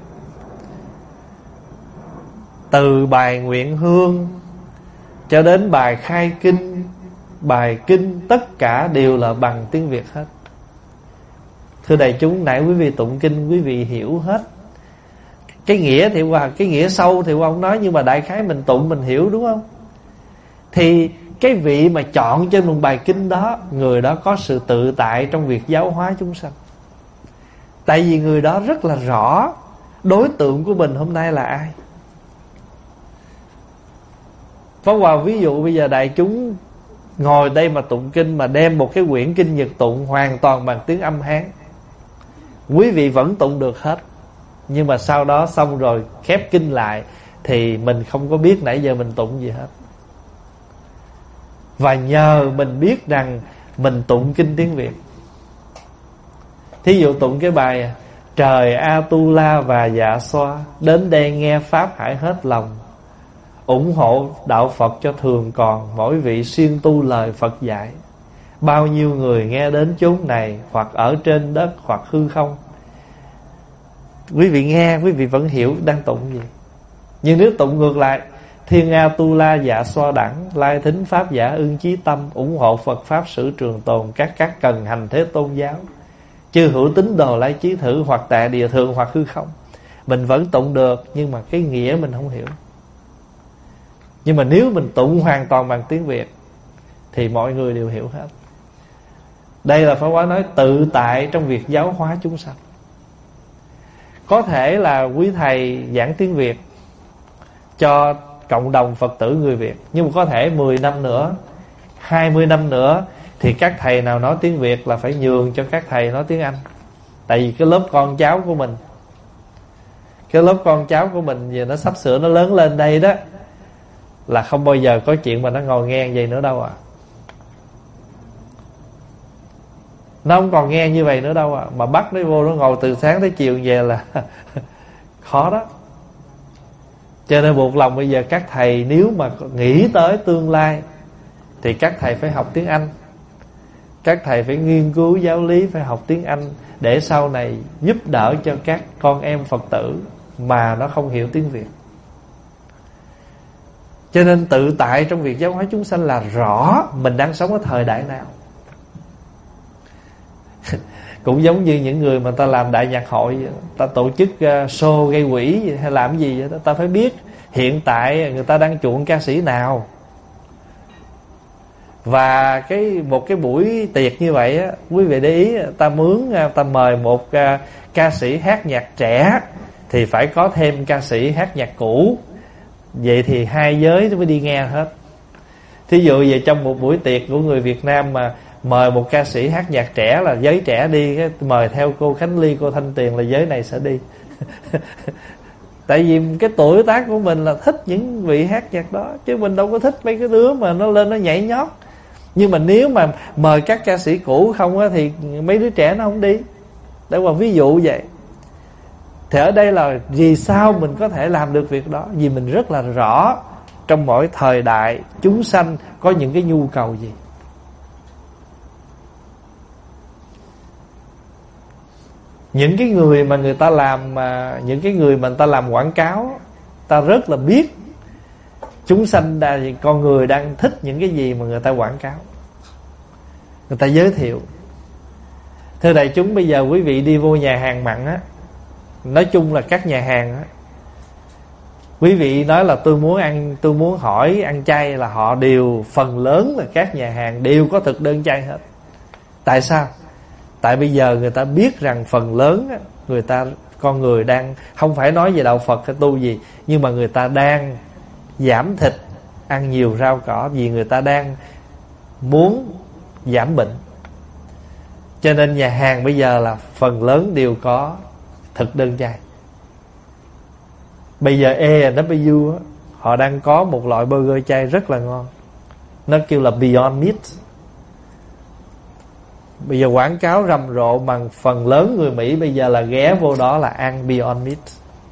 Từ bài Nguyện Hương cho đến bài Khai Kinh, bài kinh tất cả đều là bằng tiếng Việt hết. Thưa đại chúng, nãy quý vị tụng kinh quý vị hiểu hết. Cái nghĩa thì cái nghĩa sâu thì không nói, nhưng mà đại khái mình tụng mình hiểu, đúng không? Thì cái vị mà chọn trên một bài kinh đó, người đó có sự tự tại trong việc giáo hóa chúng sanh. Tại vì người đó rất là rõ đối tượng của mình hôm nay là ai. Pháp Hòa ví dụ bây giờ đại chúng ngồi đây mà tụng kinh, mà đem một cái quyển kinh Nhật tụng hoàn toàn bằng tiếng âm Hán, quý vị vẫn tụng được hết. Nhưng mà sau đó xong rồi khép kinh lại thì mình không có biết nãy giờ mình tụng gì hết. Và nhờ mình biết rằng mình tụng kinh tiếng Việt. Thí dụ tụng cái bài Trời Atula và Dạ Xoa đến đây nghe Pháp hãy hết lòng, ủng hộ đạo Phật cho thường còn, mỗi vị siêng tu lời Phật dạy. Bao nhiêu người nghe đến chốn này, hoặc ở trên đất hoặc hư không. Quý vị nghe, quý vị vẫn hiểu đang tụng gì. Nhưng nếu tụng ngược lại, Thiên Atula Dạ Xoa đẳng, lai thính Pháp giả ưng chí tâm, ủng hộ Phật Pháp sử trường tồn, các cần hành thế tôn giáo, chư hữu tín đồ lai chí thử, hoặc tại địa thường hoặc hư không. Mình vẫn tụng được, nhưng mà cái nghĩa mình không hiểu. Nhưng mà nếu mình tụng hoàn toàn bằng tiếng Việt thì mọi người đều hiểu hết. Đây là Pháp Hòa nói tự tại trong việc giáo hóa chúng sanh. Có thể là quý thầy giảng tiếng Việt cho cộng đồng Phật tử người Việt, nhưng mà có thể 10 năm nữa, 20 năm nữa thì các thầy nào nói tiếng Việt là phải nhường cho các thầy nói tiếng Anh. Tại vì cái lớp con cháu của mình, cái lớp con cháu của mình giờ nó sắp sửa nó lớn lên đây đó, là không bao giờ có chuyện mà nó ngồi nghe vậy nữa đâu à. Nó không còn nghe như vậy nữa đâu à. Mà bắt nó vô nó ngồi từ sáng tới chiều về là khó đó. Cho nên buộc lòng bây giờ các thầy nếu mà nghĩ tới tương lai thì các thầy phải học tiếng Anh. Các thầy phải nghiên cứu giáo lý, phải học tiếng Anh, để sau này giúp đỡ cho các con em Phật tử mà nó không hiểu tiếng Việt. Cho nên tự tại trong việc giáo hóa chúng sanh là rõ mình đang sống ở thời đại nào. Cũng giống như những người mà ta làm đại nhạc hội, ta tổ chức show gây quỹ hay làm gì vậy đó, ta phải biết hiện tại người ta đang chuộng ca sĩ nào. Và một cái buổi tiệc như vậy á, quý vị để ý, ta mời một ca sĩ hát nhạc trẻ thì phải có thêm ca sĩ hát nhạc cũ. Vậy thì hai giới nó mới đi nghe hết. Thí dụ vậy, trong một buổi tiệc của người Việt Nam mà mời một ca sĩ hát nhạc trẻ là giới trẻ đi, mời theo cô Khánh Ly, cô Thanh Tuyền là giới này sẽ đi. Tại vì cái tuổi tác của mình là thích những vị hát nhạc đó, chứ mình đâu có thích mấy cái đứa mà nó lên nó nhảy nhót. Nhưng mà nếu mà mời các ca sĩ cũ không á, thì mấy đứa trẻ nó không đi. Để qua ví dụ vậy. Thì ở đây là vì sao mình có thể làm được việc đó? Vì mình rất là rõ trong mỗi thời đại chúng sanh có những cái nhu cầu gì. Những cái người mà người ta làm người ta làm quảng cáo, ta rất là biết chúng sanh con người đang thích những cái gì mà người ta quảng cáo, người ta giới thiệu. Thưa đại chúng, bây giờ quý vị đi vô nhà hàng mặn á, nói chung là các nhà hàng á, Quý vị nói là tôi muốn hỏi ăn chay, là họ đều, phần lớn là các nhà hàng đều có thực đơn chay hết. Tại sao? Tại bây giờ người ta biết rằng phần lớn con người đang, không phải nói về đạo Phật hay tu gì, nhưng mà người ta đang giảm thịt, ăn nhiều rau cỏ, vì người ta đang muốn giảm bệnh. Cho nên nhà hàng bây giờ là phần lớn đều có thực đơn chay. Bây giờ A&W họ đang có một loại burger chay rất là ngon, nó kêu là Beyond Meat. Bây giờ quảng cáo rầm rộ, mà phần lớn người Mỹ bây giờ là ghé vô đó là ăn Beyond Meat.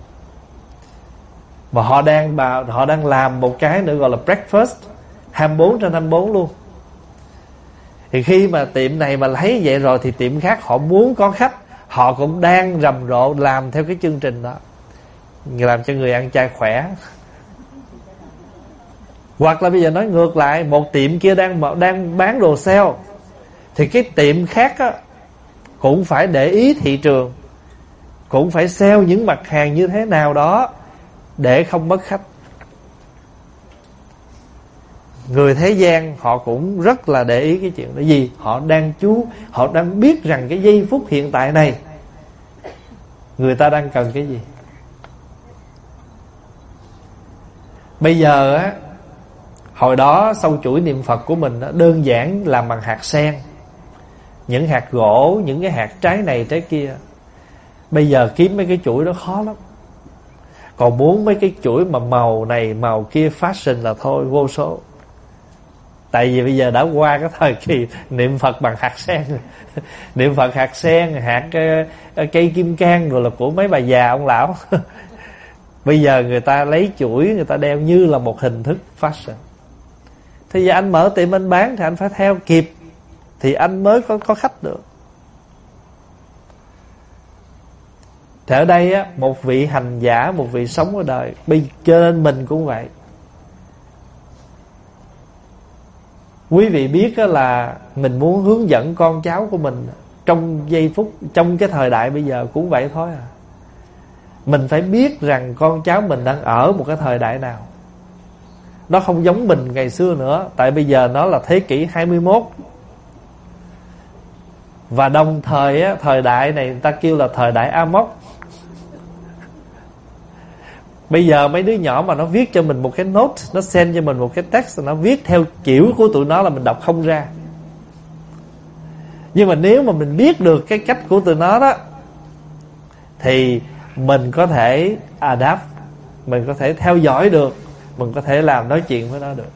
Và họ đang làm một cái nữa gọi là breakfast 24/24 luôn. Thì khi mà tiệm này mà lấy vậy rồi thì tiệm khác họ muốn có khách, họ cũng đang rầm rộ làm theo cái chương trình đó, làm cho người ăn chay khỏe. Hoặc là bây giờ nói ngược lại, một tiệm kia đang bán đồ sale, thì cái tiệm khác á, cũng phải để ý thị trường, cũng phải sale những mặt hàng như thế nào đó để không mất khách. Người thế gian họ cũng rất là để ý cái chuyện đó. Vì họ đang biết rằng cái giây phút hiện tại này người ta đang cần cái gì. Bây giờ á, hồi đó sau chuỗi niệm Phật của mình á, đơn giản làm bằng hạt sen, những hạt gỗ, những cái hạt trái này trái kia. Bây giờ kiếm mấy cái chuỗi đó khó lắm. Còn muốn mấy cái chuỗi mà màu này màu kia fashion là thôi vô số. Tại vì bây giờ đã qua cái thời kỳ niệm Phật bằng hạt sen. Niệm Phật hạt sen, hạt cây kim cang rồi là của mấy bà già ông lão. Bây giờ người ta lấy chuỗi, người ta đeo như là một hình thức fashion. Thì giờ anh mở tiệm anh bán thì anh phải theo kịp, thì anh mới có khách được. Thì ở đây á, một vị hành giả, một vị sống ở đời, cho nên mình cũng vậy. Quý vị biết á, là mình muốn hướng dẫn con cháu của mình trong giây phút, trong cái thời đại bây giờ cũng vậy thôi à. Mình phải biết rằng con cháu mình đang ở một cái thời đại nào. Nó không giống mình ngày xưa nữa. Tại bây giờ nó là thế kỷ 21. Và đồng thời á, thời đại này người ta kêu là thời đại Amok. Bây giờ mấy đứa nhỏ mà nó viết cho mình một cái note, nó send cho mình một cái text, nó viết theo kiểu của tụi nó là mình đọc không ra. Nhưng mà nếu mà mình biết được cái cách của tụi nó đó, thì mình có thể adapt, mình có thể theo dõi được, mình có thể nói chuyện với nó được.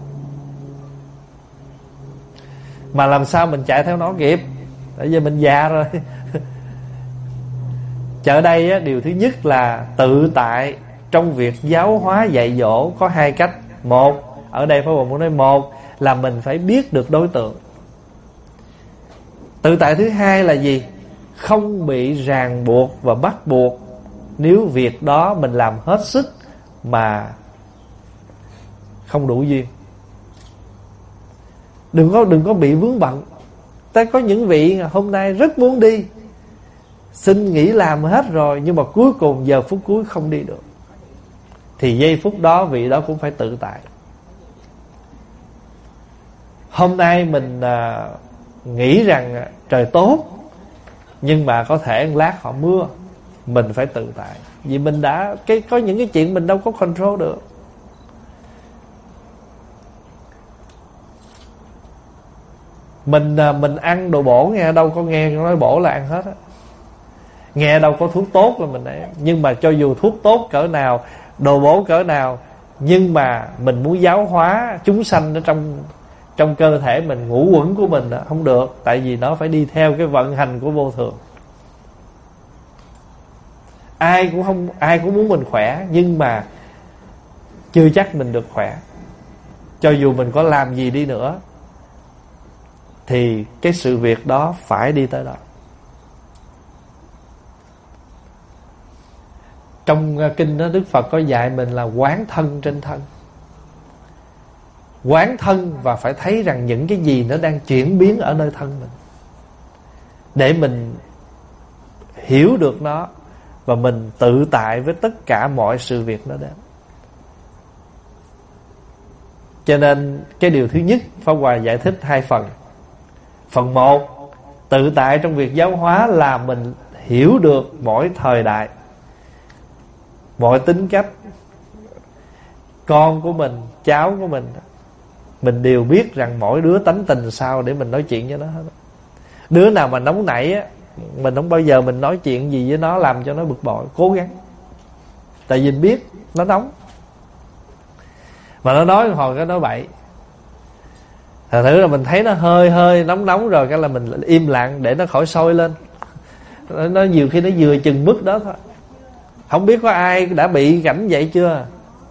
Mà làm sao mình chạy theo nó kịp? Bây giờ mình già rồi. Ở đây á, điều thứ nhất là tự tại trong việc giáo hóa dạy dỗ có hai cách. Một, ở đây Pháp Hòa muốn nói, một là mình phải biết được đối tượng. Tự tại thứ hai là gì? Không bị ràng buộc và bắt buộc nếu việc đó mình làm hết sức mà không đủ duyên. Đừng có bị vướng bận. Ta có những vị hôm nay rất muốn đi, xin nghỉ làm hết rồi, nhưng mà cuối cùng giờ phút cuối không đi được, thì giây phút đó vị đó cũng phải tự tại. Hôm nay mình nghĩ rằng trời tốt, nhưng mà có thể một lát họ mưa, mình phải tự tại. Vì mình đã có những cái chuyện mình đâu có control được. Mình ăn đồ bổ, nghe đâu có nghe nói bổ là ăn hết á. Nghe đâu có thuốc tốt là mình ấy. Nhưng mà cho dù thuốc tốt cỡ nào, đồ bổ cỡ nào, nhưng mà mình muốn giáo hóa chúng sanh ở trong cơ thể mình, ngũ uẩn của mình không được. Tại vì nó phải đi theo cái vận hành của vô thường. Ai cũng muốn mình khỏe, nhưng mà chưa chắc mình được khỏe. Cho dù mình có làm gì đi nữa, thì cái sự việc đó phải đi tới đó. Trong kinh đó, Đức Phật có dạy mình là quán thân trên thân. Quán thân và phải thấy rằng những cái gì nó đang chuyển biến ở nơi thân mình, để mình hiểu được nó, và mình tự tại với tất cả mọi sự việc nó đến. Cho nên cái điều thứ nhất Pháp Hòa giải thích hai phần. Phần một, tự tại trong việc giáo hóa là mình hiểu được mỗi thời đại, mọi tính cách. Con của mình, cháu của mình đều biết rằng mỗi đứa tánh tình sao để mình nói chuyện với nó hết. Đứa nào mà nóng nảy á, mình không bao giờ mình nói chuyện gì với nó làm cho nó bực bội, cố gắng. Tại vì mình biết nó nóng, mà nó nói hồi cái nói bậy. Thật thử là mình thấy nó hơi nóng rồi, cái là mình im lặng để nó khỏi sôi lên. Nó nhiều khi nó vừa chừng mức đó thôi. Không biết có ai đã bị cảnh vậy chưa?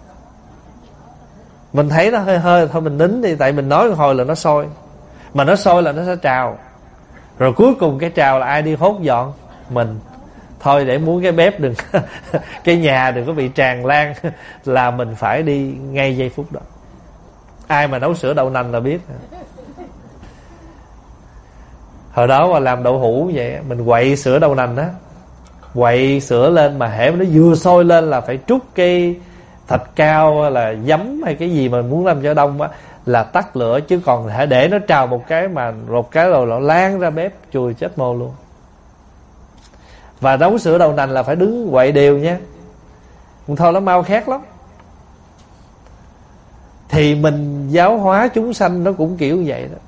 Mình thấy nó hơi thôi mình nín đi. Tại mình nói hồi là nó sôi, mà nó sôi là nó sẽ trào. Rồi cuối cùng cái trào là ai đi hốt dọn? Mình. Thôi để muốn cái bếp đừng cái nhà đừng có bị tràn lan là mình phải đi ngay giây phút đó. Ai mà nấu sữa đậu nành là biết. Hồi đó mà làm đậu hũ vậy, mình quậy sữa đậu nành á, quậy sữa lên mà hễ nó vừa sôi lên là phải trút cái thạch cao hay là giấm hay cái gì mà muốn làm cho đông á là tắt lửa, chứ còn hãy để nó trào một cái rồi nó lan ra bếp chùi chết mồ luôn. Và nấu sữa đậu nành là phải đứng quậy đều nha, thôi nó mau khét lắm. Thì mình giáo hóa chúng sanh nó cũng kiểu vậy đó.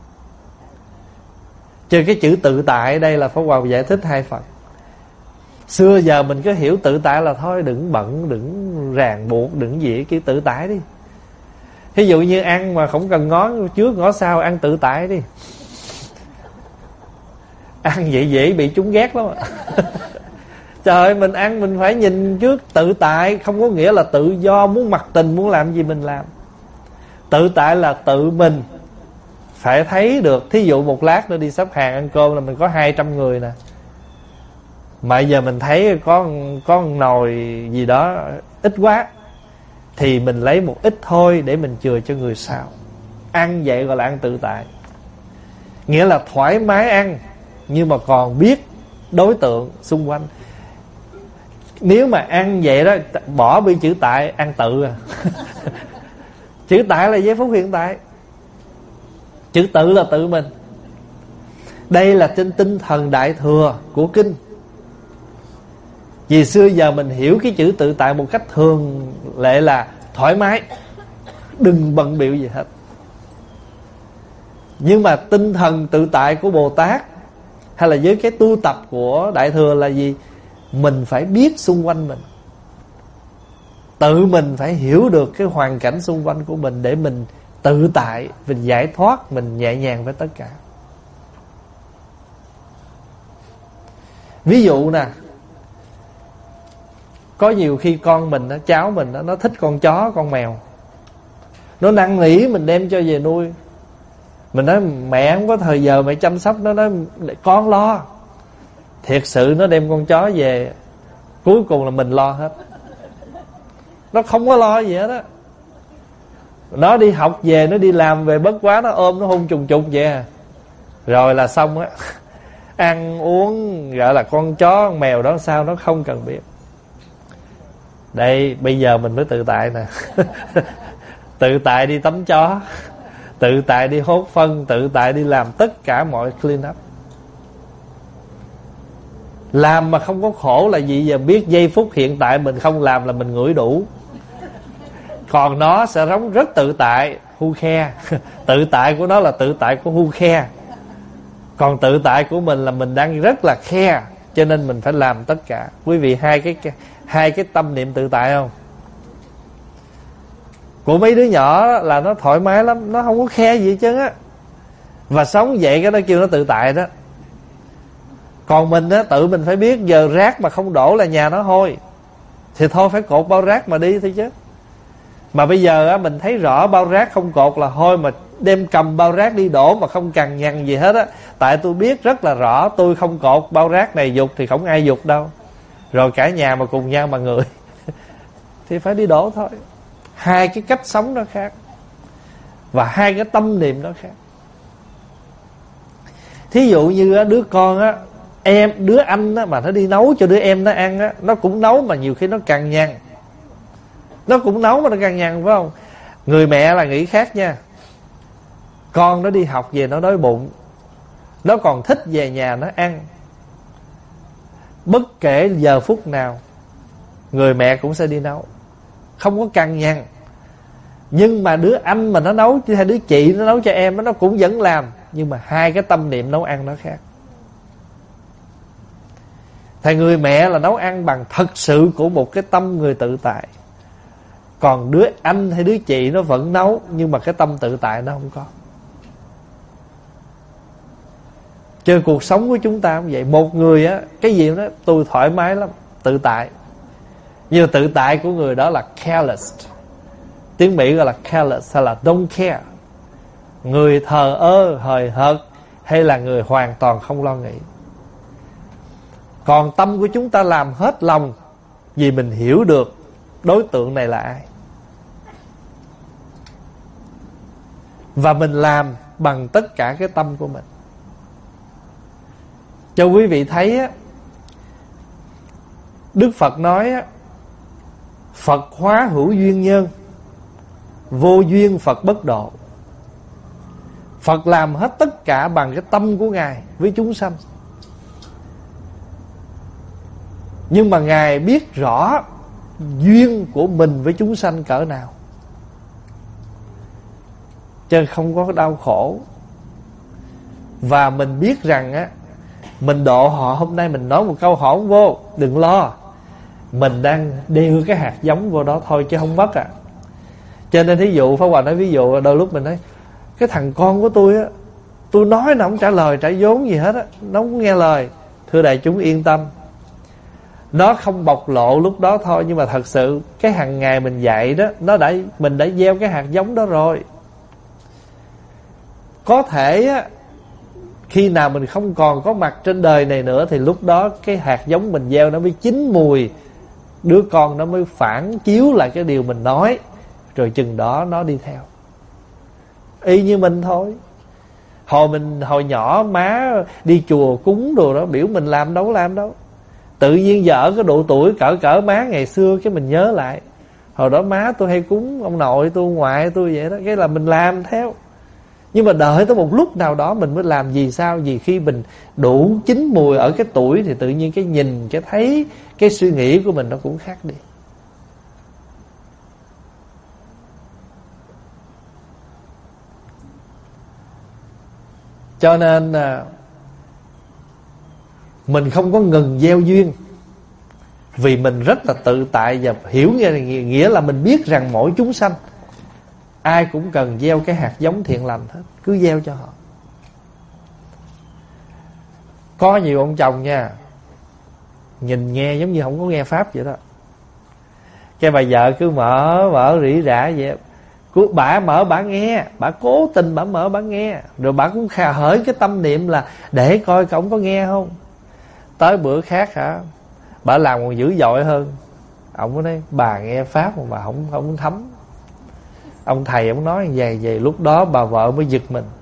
Chứ cái chữ tự tại đây là Pháp Hòa giải thích hai phần. Xưa giờ mình cứ hiểu tự tại là thôi đừng bận, đừng ràng buộc, đừng gì, kêu tự tại đi. Thí dụ như ăn mà không cần ngó trước ngó sau, ăn tự tại đi. Ăn vậy dễ bị chúng ghét lắm. Trời, mình ăn mình phải nhìn trước. Tự tại không có nghĩa là tự do, muốn mặc tình, muốn làm gì mình làm. Tự tại là tự mình phải thấy được. Thí dụ một lát nữa đi xếp hàng ăn cơm là mình có 200 người nè, mà giờ mình thấy có nồi gì đó ít quá, thì mình lấy một ít thôi để mình chừa cho người sau. Ăn vậy gọi là ăn tự tại. Nghĩa là thoải mái ăn, nhưng mà còn biết đối tượng xung quanh. Nếu mà ăn vậy đó, bỏ đi chữ tại, ăn tự à. Chữ tại là giây phút hiện tại, chữ tự là tự mình. Đây là trên tinh thần đại thừa của kinh. Vì xưa giờ mình hiểu cái chữ tự tại một cách thường lệ là thoải mái, đừng bận bịu gì hết. Nhưng mà tinh thần tự tại của Bồ Tát hay là với cái tu tập của đại thừa là gì? Mình phải biết xung quanh mình, tự mình phải hiểu được cái hoàn cảnh xung quanh của mình để mình tự tại, mình giải thoát, mình nhẹ nhàng với tất cả. Ví dụ nè, có nhiều khi con mình, cháu mình nó thích con chó, con mèo, nó năn nỉ mình đem cho về nuôi. Mình nói mẹ không có thời giờ mẹ chăm sóc nó, nói con lo. Thiệt sự nó đem con chó về, cuối cùng là mình lo hết. Nó không có lo gì hết á. Nó đi học về, nó đi làm về bất quá, nó ôm nó hôn trùng trục vậy à. Rồi là xong á. Ăn uống gọi là con chó con mèo đó sao nó không cần biết. Đây bây giờ mình mới tự tại nè. Tự tại đi tắm chó, tự tại đi hốt phân, tự tại đi làm tất cả mọi clean up. Làm mà không có khổ là gì? Giờ biết giây phút hiện tại mình không làm là mình ngửi đủ. Còn nó sẽ giống rất tự tại, hu khe. Tự tại của nó là tự tại của hu khe. Còn tự tại của mình là mình đang rất là khe, cho nên mình phải làm tất cả. Quý vị hai cái tâm niệm tự tại không? Của mấy đứa nhỏ là nó thoải mái lắm, nó không có khe gì hết trơn á. Và sống vậy cái nó kêu nó tự tại đó. Còn mình á, tự mình phải biết giờ rác mà không đổ là nhà nó hôi, thì thôi phải cột bao rác mà đi thôi chứ. Mà bây giờ á, mình thấy rõ bao rác không cột là hôi, mà đem cầm bao rác đi đổ mà không cằn nhằn gì hết á. Tại tôi biết rất là rõ, tôi không cột bao rác này dục thì không ai dục đâu. Rồi cả nhà mà cùng nhau mà ngửi thì phải đi đổ thôi. Hai cái cách sống nó khác, và hai cái tâm niệm nó khác. Thí dụ như đứa con á, đứa anh á, mà nó đi nấu cho đứa em nó ăn á, nó cũng nấu mà nhiều khi nó cằn nhằn. Nó cũng nấu mà nó cằn nhằn phải không? Người mẹ là nghĩ khác nha. Con nó đi học về nó đói bụng, nó còn thích về nhà nó ăn. Bất kể giờ phút nào người mẹ cũng sẽ đi nấu, không có căng nhăn. Nhưng mà đứa anh mà nó nấu, hay đứa chị nó nấu cho em, nó cũng vẫn làm. Nhưng mà hai cái tâm niệm nấu ăn nó khác. Thì người mẹ là nấu ăn bằng thật sự của một cái tâm người tự tại. Còn đứa anh hay đứa chị nó vẫn nấu, nhưng mà cái tâm tự tại nó không có. Chứ cuộc sống của chúng ta cũng vậy. Một người á, cái gì đó tôi thoải mái lắm, tự tại. Nhưng tự tại của người đó là careless. Tiếng Mỹ gọi là careless hay là don't care. Người thờ ơ, hời hợt, hay là người hoàn toàn không lo nghĩ. Còn tâm của chúng ta làm hết lòng, vì mình hiểu được đối tượng này là ai. Và mình làm bằng tất cả cái tâm của mình. Cho quý vị thấy á, Đức Phật nói á, Phật hóa hữu duyên nhân, vô duyên Phật bất độ. Phật làm hết tất cả bằng cái tâm của Ngài với chúng sanh. Nhưng mà Ngài biết rõ duyên của mình với chúng sanh cỡ nào, chứ không có đau khổ. Và mình biết rằng á, mình độ họ hôm nay, mình nói một câu họ không vô, đừng lo, mình đang đeo cái hạt giống vô đó thôi chứ không mất à. Cho nên thí dụ Pháp Hòa nói, ví dụ đôi lúc mình nói cái thằng con của tôi á, tôi nói nó không trả lời trả vốn gì hết á, nó không nghe lời. Thưa đại chúng yên tâm, nó không bộc lộ lúc đó thôi, nhưng mà thật sự cái hàng ngày mình dạy đó, mình đã gieo cái hạt giống đó rồi. Có thể á, khi nào mình không còn có mặt trên đời này nữa, thì lúc đó cái hạt giống mình gieo nó mới chín mùi, đứa con nó mới phản chiếu lại cái điều mình nói, rồi chừng đó nó đi theo. Y như mình thôi. Hồi nhỏ má đi chùa cúng đồ đó, biểu mình làm đâu. Tự nhiên giờ ở cái độ tuổi cỡ má ngày xưa, cái mình nhớ lại hồi đó má tôi hay cúng ông nội tôi, ông ngoại tôi vậy đó, cái là mình làm theo. Nhưng mà đợi tới một lúc nào đó mình mới làm. Vì sao? Vì khi mình đủ chín mùi ở cái tuổi thì tự nhiên cái nhìn, cái thấy, cái suy nghĩ của mình nó cũng khác đi. Cho nên mình không có ngừng gieo duyên, vì mình rất là tự tại và hiểu nghĩa là mình biết rằng mỗi chúng sanh ai cũng cần gieo cái hạt giống thiện lành hết, cứ gieo cho họ. Có nhiều ông chồng nha, nhìn nghe giống như không có nghe pháp vậy đó. Cái bà vợ cứ mở rỉ rả vậy, bà mở bà nghe, bà cố tình bà mở bà nghe, rồi bà cũng hởi cái tâm niệm là để coi ổng có nghe không. Tới bữa khác hả, bà làm còn dữ dội hơn. Ổng có nói bà nghe pháp mà bà không thấm. Ông thầy ông nói như vậy, lúc đó bà vợ mới giật mình,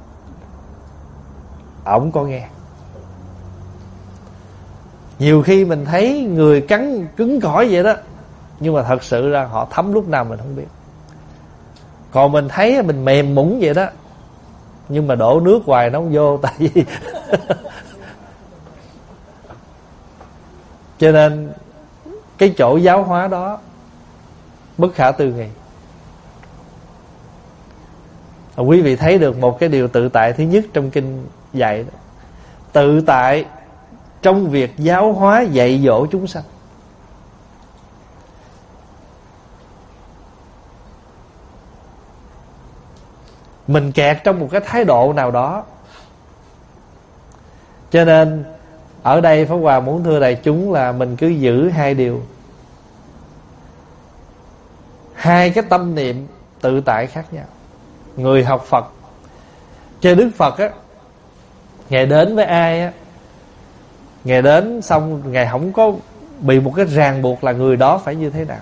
ổng có nghe. Nhiều khi mình thấy người cứng cỏi vậy đó, nhưng mà thật sự ra họ thấm lúc nào mình không biết. Còn mình thấy mình mềm mũng vậy đó, nhưng mà đổ nước hoài nó không vô. Tại vì cho nên cái chỗ giáo hóa đó bất khả tư nghị. Quý vị thấy được một cái điều tự tại thứ nhất trong kinh dạy đó. Tự tại trong việc giáo hóa dạy dỗ chúng sanh. Mình kẹt trong một cái thái độ nào đó. Cho nên ở đây Pháp Hòa muốn thưa đại chúng là mình cứ giữ hai điều, hai cái tâm niệm tự tại khác nhau. Người học Phật, cho Đức Phật á, Ngài đến với ai á, Ngài đến xong Ngài không có bị một cái ràng buộc là người đó phải như thế nào.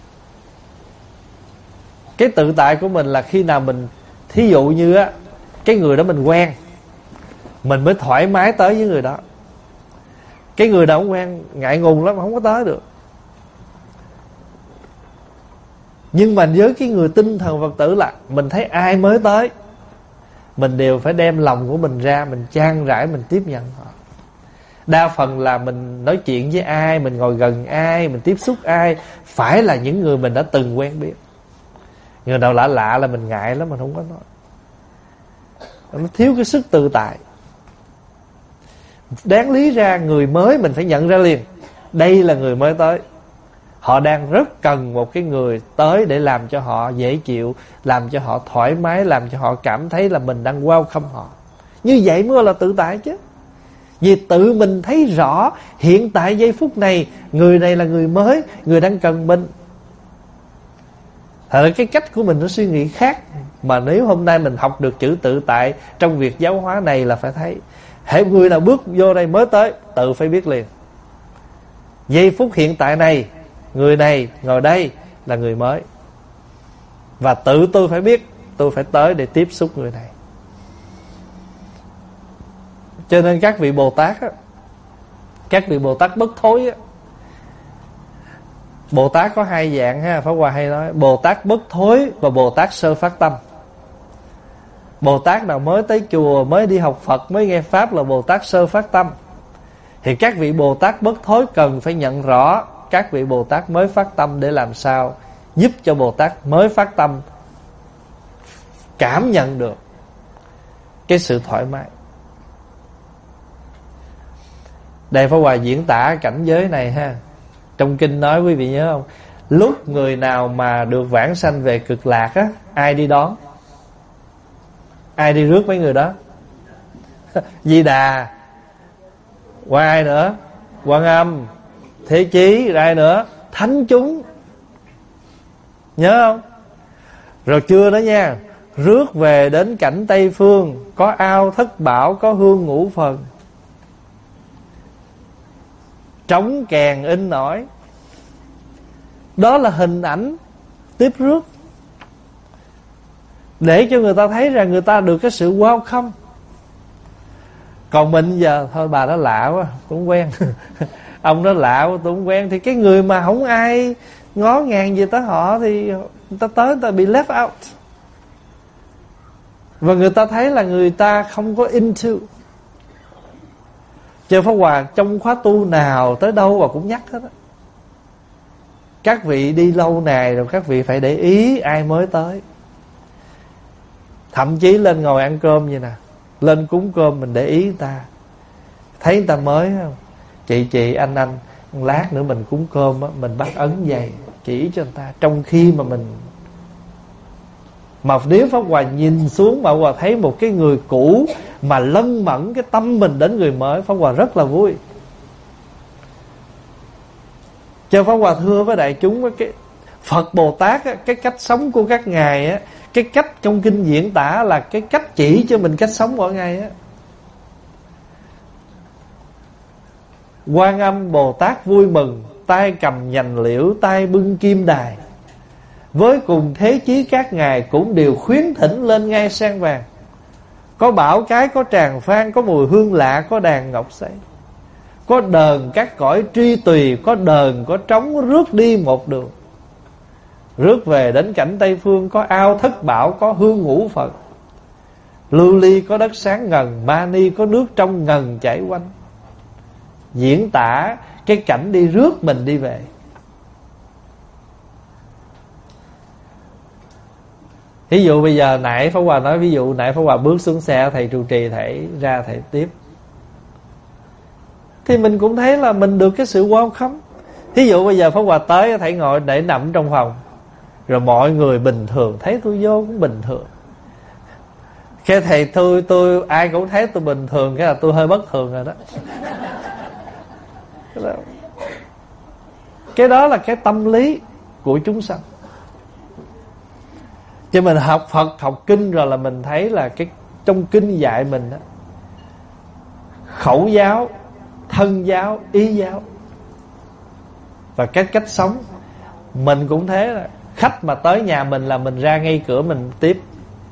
Cái tự tại của mình là khi nào mình, thí dụ như á, cái người đó mình quen, mình mới thoải mái tới với người đó. Cái người nào không quen ngại ngùng lắm, không có tới được. Nhưng mà với cái người tinh thần Phật tử là mình thấy ai mới tới, mình đều phải đem lòng của mình ra, mình chan rãi, mình tiếp nhận họ. Đa phần là mình nói chuyện với ai, mình ngồi gần ai, mình tiếp xúc ai, phải là những người mình đã từng quen biết. Người nào lạ lạ là mình ngại lắm, mình không có nói. Nó thiếu cái sức tự tại. Đáng lý ra người mới mình phải nhận ra liền, đây là người mới tới, họ đang rất cần một cái người tới để làm cho họ dễ chịu, làm cho họ thoải mái, làm cho họ cảm thấy là mình đang welcome họ. Như vậy mới là tự tại chứ. Vì tự mình thấy rõ hiện tại giây phút này, người này là người mới, người đang cần mình. Thật ra cái cách của mình nó suy nghĩ khác. Mà nếu hôm nay mình học được chữ tự tại trong việc giáo hóa này là phải thấy, hễ người nào bước vô đây mới tới, tự phải biết liền, giây phút hiện tại này, người này ngồi đây là người mới. Và tự tôi phải biết, tôi phải tới để tiếp xúc người này. Cho nên các vị Bồ Tát á, các vị Bồ Tát bất thối á, Bồ Tát có hai dạng ha, Pháp Hòa hay nói Bồ Tát bất thối và Bồ Tát sơ phát tâm. Bồ Tát nào mới tới chùa, mới đi học Phật, mới nghe Pháp là Bồ Tát sơ phát tâm. Thì các vị Bồ Tát bất thối cần phải nhận rõ các vị Bồ Tát mới phát tâm, để làm sao giúp cho Bồ Tát mới phát tâm cảm nhận được cái sự thoải mái. Đây Pháp Hòa diễn tả cảnh giới này ha. Trong kinh nói, quý vị nhớ không, lúc người nào mà được vãng sanh về cực lạc á, ai đi đón? Ai đi rước mấy người đó? Di Đà, qua ai nữa? Quan Âm, Thế Chí, rồi ai nữa? Thánh chúng. Nhớ không? Rồi chưa đó nha, rước về đến cảnh Tây Phương, có ao thất bảo, có hương ngũ phần, trống kèn in nổi. Đó là hình ảnh tiếp rước, để cho người ta thấy rằng người ta được cái sự welcome. Còn mình giờ thôi, bà đó lạ quá, tôi không quen. Ông đó lạ quá, tôi không quen. Thì cái người mà không ai ngó ngàng gì tới họ, thì người ta tới, người ta bị left out. Và người ta thấy là người ta không có into. Chứ Pháp Hòa trong khóa tu nào tới đâu và cũng nhắc hết á. Các vị đi lâu này rồi, các vị phải để ý ai mới tới. Thậm chí lên ngồi ăn cơm vậy nè, lên cúng cơm mình để ý người ta, thấy người ta mới không, chị anh lát nữa mình cúng cơm á, mình bắt ấn giày chỉ cho người ta. Trong khi mà mình, mà nếu Pháp Hòa nhìn xuống mà Pháp Hòa thấy một cái người cũ mà lân mẫn cái tâm mình đến người mới, Pháp Hòa rất là vui. Cho Pháp Hòa thưa với đại chúng, cái Phật Bồ Tát á, cái cách sống của các ngài á, cái cách trong kinh diễn tả là cái cách chỉ cho mình cách sống mỗi ngày á. Quan Âm Bồ Tát vui mừng, tay cầm nhành liễu, tay bưng kim đài, với cùng thế chí các ngài cũng đều khuyến thỉnh lên ngai sen vàng. Có bảo cái, có tràng phan, có mùi hương lạ, có đàn ngọc xây, có đờn các cõi tri tùy, có đờn có trống rước đi một đường. Rước về đến cảnh Tây Phương, có ao thất bảo, có hương ngũ Phật. Lưu ly có đất sáng ngần, mani có nước trong ngần chảy quanh. Diễn tả cái cảnh đi rước mình đi về. Ví dụ bây giờ nãy Pháp Hòa nói, ví dụ nãy Pháp Hòa bước xuống xe, thầy trụ trì thầy ra thầy tiếp, thì mình cũng thấy là mình được cái sự welcome. Ví dụ bây giờ Pháp Hòa tới, thầy ngồi để nằm trong phòng, rồi mọi người bình thường thấy tôi vô cũng bình thường. Cái thầy tôi ai cũng thấy tôi bình thường, cái là tôi hơi bất thường rồi đó. Cái đó là cái tâm lý của chúng sanh. Chứ mình học Phật, học kinh rồi là mình thấy là cái trong kinh dạy mình đó, khẩu giáo, thân giáo, ý giáo, và cách sống. Mình cũng thế là khách mà tới nhà mình là mình ra ngay cửa mình tiếp,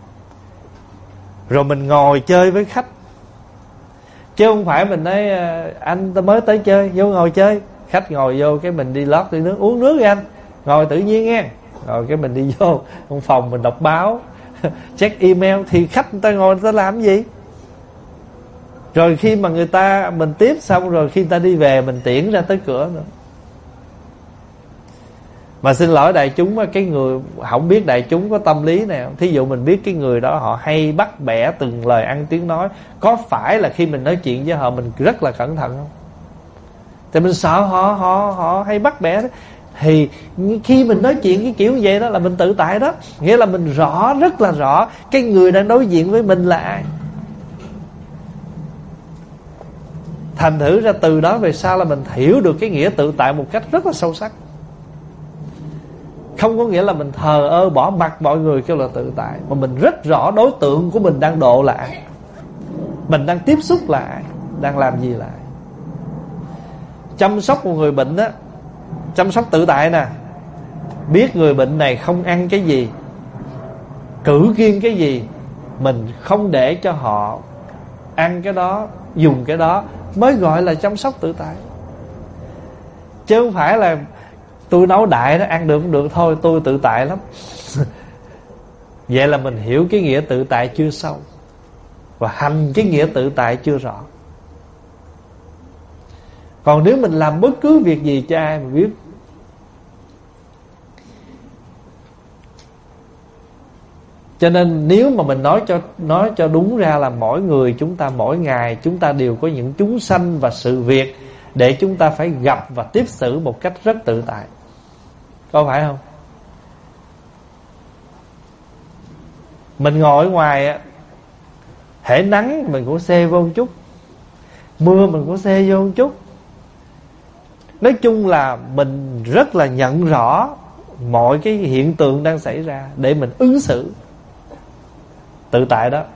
rồi mình ngồi chơi với khách. Chứ không phải mình nói anh ta mới tới chơi, vô ngồi chơi. Khách ngồi vô cái mình đi lót ly nước, uống nước đi anh, ngồi tự nhiên nghe. Rồi cái mình đi vô văn phòng mình đọc báo check email. Thì khách người ta ngồi người ta làm gì? Rồi khi mà mình tiếp xong rồi, khi người ta đi về mình tiễn ra tới cửa nữa. Mà xin lỗi đại chúng, cái người không biết đại chúng có tâm lý này không? Thí dụ mình biết cái người đó họ hay bắt bẻ từng lời ăn tiếng nói, có phải là khi mình nói chuyện với họ mình rất là cẩn thận không? Thì mình sợ họ hay bắt bẻ đó. Thì khi mình nói chuyện cái kiểu vậy đó là mình tự tại đó. Nghĩa là mình rất là rõ cái người đang đối diện với mình là ai. Thành thử ra từ đó về sau là mình hiểu được cái nghĩa tự tại một cách rất là sâu sắc. Không có nghĩa là mình thờ ơ bỏ mặc mọi người kêu là tự tại, mà mình rất rõ đối tượng của mình đang độ là ai, mình đang tiếp xúc là ai, đang làm gì là ai. Chăm sóc một người bệnh á, chăm sóc tự tại nè. Biết người bệnh này không ăn cái gì, cử kiêng cái gì, mình không để cho họ ăn cái đó, dùng cái đó, mới gọi là chăm sóc tự tại. Chứ không phải là tôi nấu đại nó ăn được cũng được thôi, tôi tự tại lắm. Vậy là mình hiểu cái nghĩa tự tại chưa sâu, và hành cái nghĩa tự tại chưa rõ. Còn nếu mình làm bất cứ việc gì cho ai mà biết. Cho nên nếu mà mình nói cho đúng ra là mỗi người chúng ta, mỗi ngày chúng ta đều có những chúng sanh và sự việc để chúng ta phải gặp và tiếp xử một cách rất tự tại. Có phải không? Mình ngồi ở ngoài á, hễ nắng mình cũng xe vô một chút, mưa mình cũng xe vô một chút. Nói chung là mình rất là nhận rõ mọi cái hiện tượng đang xảy ra để mình ứng xử tự tại đó.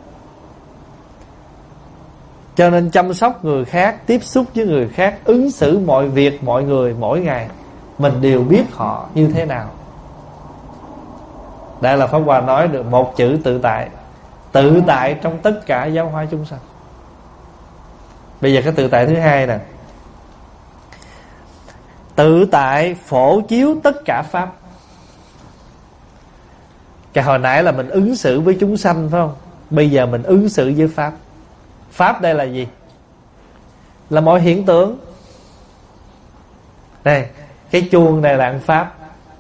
Cho nên chăm sóc người khác, tiếp xúc với người khác, ứng xử mọi việc, mọi người, mỗi ngày mình đều biết họ như thế nào. Đây là Pháp Hòa nói được một chữ tự tại. Tự tại trong tất cả giáo hóa chúng sanh. Bây giờ cái tự tại thứ hai nè. Tự tại phổ chiếu tất cả pháp. Cái hồi nãy là mình ứng xử với chúng sanh phải không? Bây giờ mình ứng xử với pháp. Pháp đây là gì? Là mọi hiện tượng. Đây, cái chuông này là pháp.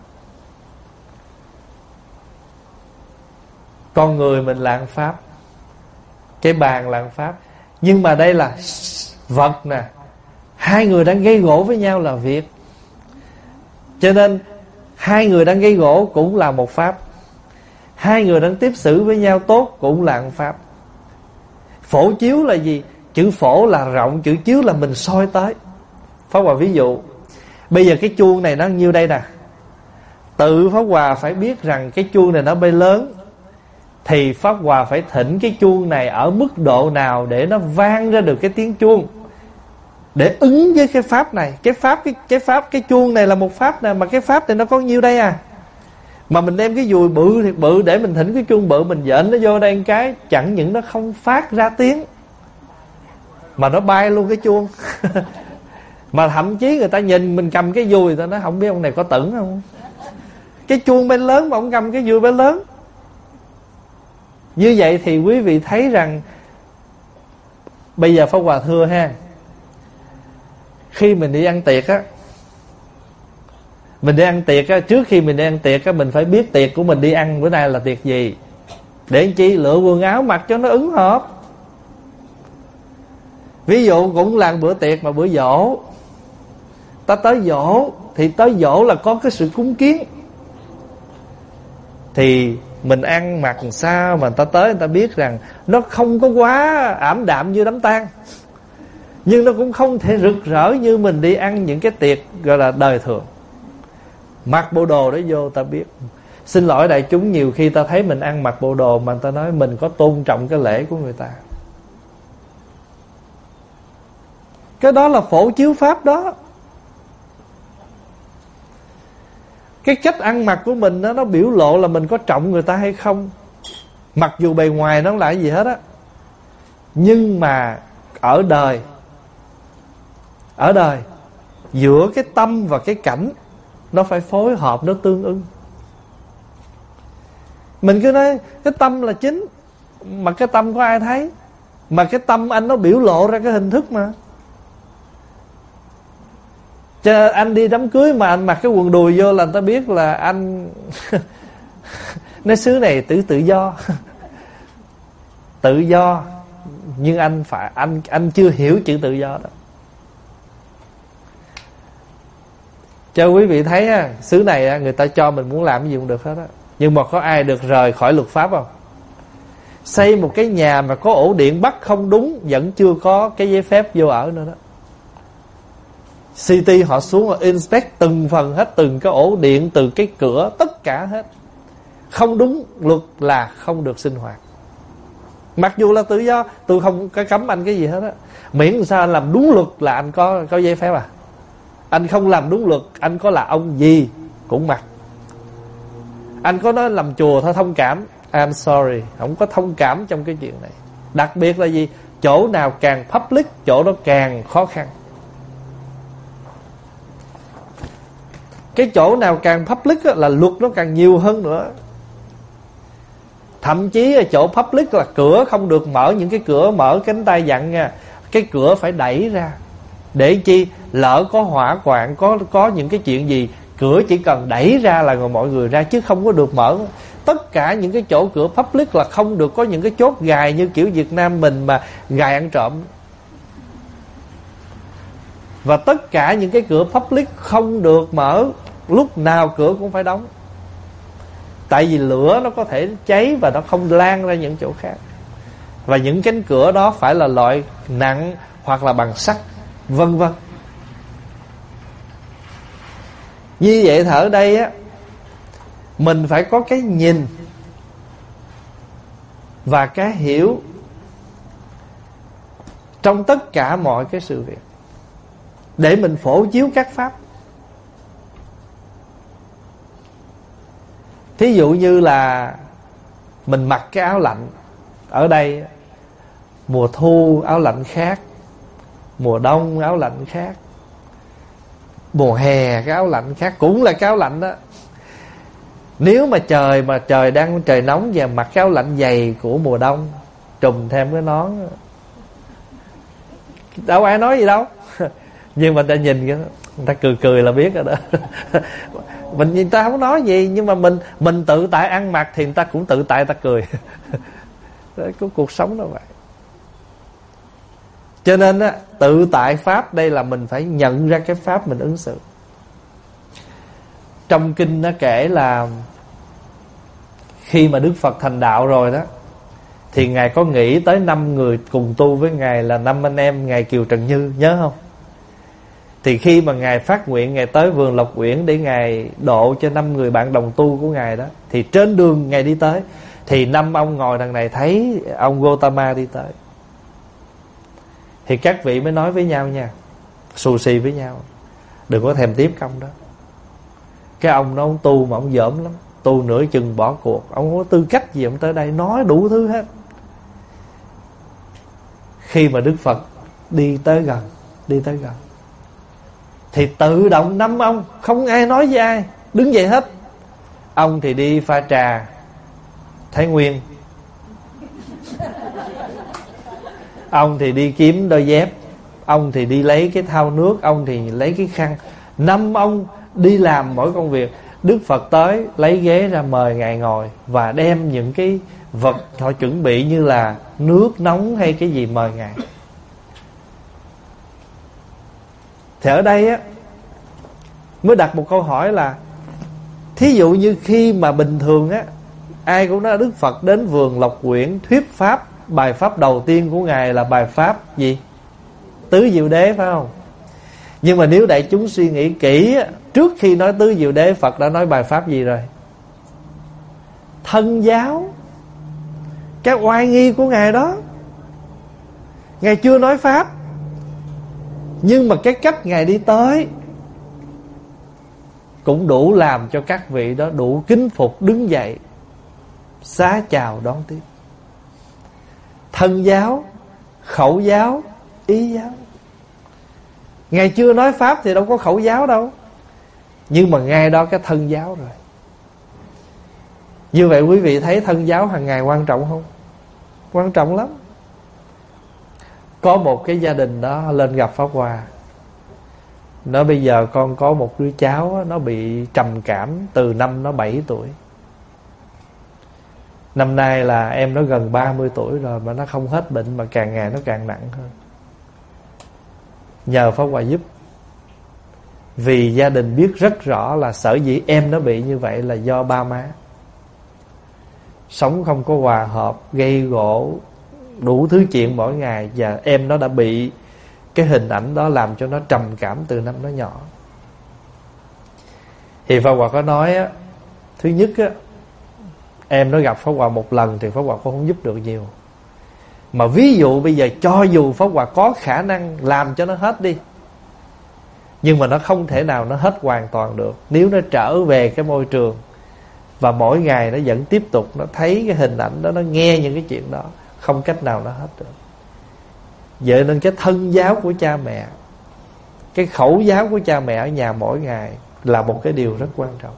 Con người mình là pháp. Cái bàn là pháp. Nhưng mà đây là vật nè. Hai người đang gây gỗ với nhau là việc. Cho nên hai người đang gây gỗ cũng là một pháp. Hai người đang tiếp xử với nhau tốt cũng là một pháp. Phổ chiếu là gì? Chữ phổ là rộng, chữ chiếu là mình soi tới. Pháp Hòa ví dụ, bây giờ cái chuông này nó nhiêu đây nè. Tự Pháp Hòa phải biết rằng cái chuông này nó bay lớn, thì Pháp Hòa phải thỉnh cái chuông này ở mức độ nào để nó vang ra được cái tiếng chuông, để ứng với cái pháp này. Cái chuông này là một pháp nè, mà cái pháp này nó có nhiêu đây à. Mà mình đem cái dùi bự thiệt bự để mình thỉnh cái chuông bự, mình dện nó vô đây một cái, chẳng những nó không phát ra tiếng mà nó bay luôn cái chuông. Mà thậm chí người ta nhìn mình cầm cái dùi, người ta nói không biết ông này có tửng không. Cái chuông bay lớn mà ông cầm cái dùi bay lớn. Như vậy thì quý vị thấy rằng, bây giờ Pháp Hòa thưa ha, khi mình đi ăn tiệc á, mình đi ăn tiệc á, trước khi mình đi ăn tiệc á, mình phải biết tiệc của mình đi ăn bữa nay là tiệc gì, để làm chi lựa quần áo mặc cho nó ứng hợp. Ví dụ cũng là bữa tiệc mà bữa giỗ, ta tới giỗ thì tới giỗ là có cái sự cúng kiến, thì mình ăn mặc làm sao mà người ta tới người ta biết rằng nó không có quá ảm đạm như đám tang, nhưng nó cũng không thể rực rỡ như mình đi ăn những cái tiệc gọi là đời thường. Mặc bộ đồ đó vô ta biết. Xin lỗi đại chúng, nhiều khi ta thấy mình ăn mặc bộ đồ mà ta nói mình có tôn trọng cái lễ của người ta. Cái đó là phổ chiếu pháp đó. Cái cách ăn mặc của mình đó, nó biểu lộ là mình có trọng người ta hay không. Mặc dù bề ngoài nó không là gì hết á, nhưng mà ở đời giữa cái tâm và cái cảnh nó phải phối hợp, nó tương ưng. Mình cứ nói cái tâm là chính, mà cái tâm có ai thấy? Mà cái tâm anh nó biểu lộ ra cái hình thức mà. Chứ anh đi đám cưới mà anh mặc cái quần đùi vô là người ta biết là anh nói xứ này tự do tự do, nhưng anh chưa hiểu chữ tự do đó. Cho quý vị thấy á, xứ này người ta cho mình muốn làm cái gì cũng được hết á, nhưng mà có ai được rời khỏi luật pháp không? Xây một cái nhà mà có ổ điện bắt không đúng vẫn chưa có cái giấy phép vô ở nữa đó. City họ xuống và inspect từng phần hết, từng cái ổ điện, từ cái cửa, tất cả hết. Không đúng luật là không được sinh hoạt. Mặc dù là tự do, tôi không có cấm anh cái gì hết á, miễn sao anh làm đúng luật là anh có giấy phép à. Anh không làm đúng luật, anh có là ông gì cũng mặc. Anh có nói làm chùa thôi thông cảm, I'm sorry, không có thông cảm trong cái chuyện này. Đặc biệt là gì? Chỗ nào càng public, chỗ đó càng khó khăn. Cái chỗ nào càng public là luật nó càng nhiều hơn nữa. Thậm chí ở chỗ public là cửa không được mở, những cái cửa mở cánh tay dặn nha, cái cửa phải đẩy ra. Để chi? Lỡ có hỏa hoạn, có những cái chuyện gì, cửa chỉ cần đẩy ra là mọi người ra, chứ không có được mở. Tất cả những cái chỗ cửa public là không được có những cái chốt gài như kiểu Việt Nam mình mà gài ăn trộm. Và tất cả những cái cửa public không được mở, lúc nào cửa cũng phải đóng. Tại vì lửa nó có thể cháy và nó không lan ra những chỗ khác. Và những cánh cửa đó phải là loại nặng hoặc là bằng sắt, vân vân. Như vậy thì ở đây á, mình phải có cái nhìn và cái hiểu trong tất cả mọi cái sự việc, để mình phổ chiếu các pháp. Thí dụ như là mình mặc cái áo lạnh, ở đây mùa thu áo lạnh khác, mùa đông áo lạnh khác, mùa hè cái áo lạnh khác, cũng là cái áo lạnh đó. Nếu mà trời đang trời nóng và mặc cái áo lạnh dày của mùa đông, trùm thêm cái nón, đâu ai nói gì đâu. Nhưng mà người ta nhìn, người ta cười là biết rồi đó. Người ta không nói gì, nhưng mà mình tự tại ăn mặc thì người ta cũng tự tại người ta cười. Đấy, cuộc sống nó vậy. Cho nên á, tự tại pháp đây là mình phải nhận ra cái pháp mình ứng xử. Trong kinh nó kể là khi mà Đức Phật thành đạo rồi đó, thì Ngài có nghĩ tới 5 người cùng tu với Ngài là 5 anh em Ngài Kiều Trần Như, nhớ không? Thì khi mà Ngài phát nguyện, Ngài tới vườn Lộc Uyển để Ngài độ cho 5 người bạn đồng tu của Ngài đó, thì trên đường Ngài đi tới, thì 5 ông ngồi đằng này thấy ông Gotama đi tới. Thì các vị mới nói với nhau nha, xù xì với nhau, đừng có thèm tiếp cái ông đó. Cái ông đó ông tu mà ông dởm lắm, tu nửa chừng bỏ cuộc. Ông không có tư cách gì ông tới đây, nói đủ thứ hết. Khi mà Đức Phật đi tới gần thì tự động 5 ông, không ai nói với ai, đứng dậy hết. Ông thì đi pha trà Thái Nguyên, ông thì đi kiếm đôi dép, ông thì đi lấy cái thau nước, ông thì lấy cái khăn. 5 ông đi làm mỗi công việc. Đức Phật tới lấy ghế ra mời Ngài ngồi, và đem những cái vật họ chuẩn bị như là nước nóng hay cái gì mời Ngài. Thì ở đây á mới đặt một câu hỏi là, thí dụ như khi mà bình thường á, ai cũng nói Đức Phật đến vườn Lộc Uyển thuyết pháp, bài pháp đầu tiên của Ngài là bài pháp gì? Tứ Diệu Đế, phải không? Nhưng mà nếu đại chúng suy nghĩ kỹ á, trước khi nói Tứ Diệu Đế, Phật đã nói bài pháp gì rồi? Thân giáo, cái oai nghi của Ngài đó. Ngài chưa nói pháp, nhưng mà cái cách Ngài đi tới cũng đủ làm cho các vị đó đủ kính phục, đứng dậy xá chào đón tiếp. Thân giáo, khẩu giáo, ý giáo. Ngài chưa nói pháp thì đâu có khẩu giáo đâu, nhưng mà ngay đó cái thân giáo rồi. Như vậy quý vị thấy thân giáo hàng ngày quan trọng không? Quan trọng lắm. Có một cái gia đình đó lên gặp Pháp Hòa. Nó bây giờ con có một đứa cháu, nó bị trầm cảm từ năm nó 7 tuổi. Năm nay là em nó gần 30 tuổi rồi mà nó không hết bệnh, mà càng ngày nó càng nặng hơn. Nhờ Pháp Hòa giúp. Vì gia đình biết rất rõ là sở dĩ em nó bị như vậy là do ba má sống không có hòa hợp, gây gổ, đủ thứ chuyện mỗi ngày. Và em nó đã bị cái hình ảnh đó làm cho nó trầm cảm từ năm nó nhỏ. Thì Pháp Hòa có nói á, thứ nhất á, em nó gặp Pháp Hòa một lần thì Pháp Hòa cũng không giúp được nhiều. Mà ví dụ bây giờ cho dù Pháp Hòa có khả năng làm cho nó hết đi, nhưng mà nó không thể nào nó hết hoàn toàn được. Nếu nó trở về cái môi trường và mỗi ngày nó vẫn tiếp tục, nó thấy cái hình ảnh đó, nó nghe những cái chuyện đó, không cách nào nó hết được. Vậy nên cái thân giáo của cha mẹ, cái khẩu giáo của cha mẹ ở nhà mỗi ngày là một cái điều rất quan trọng.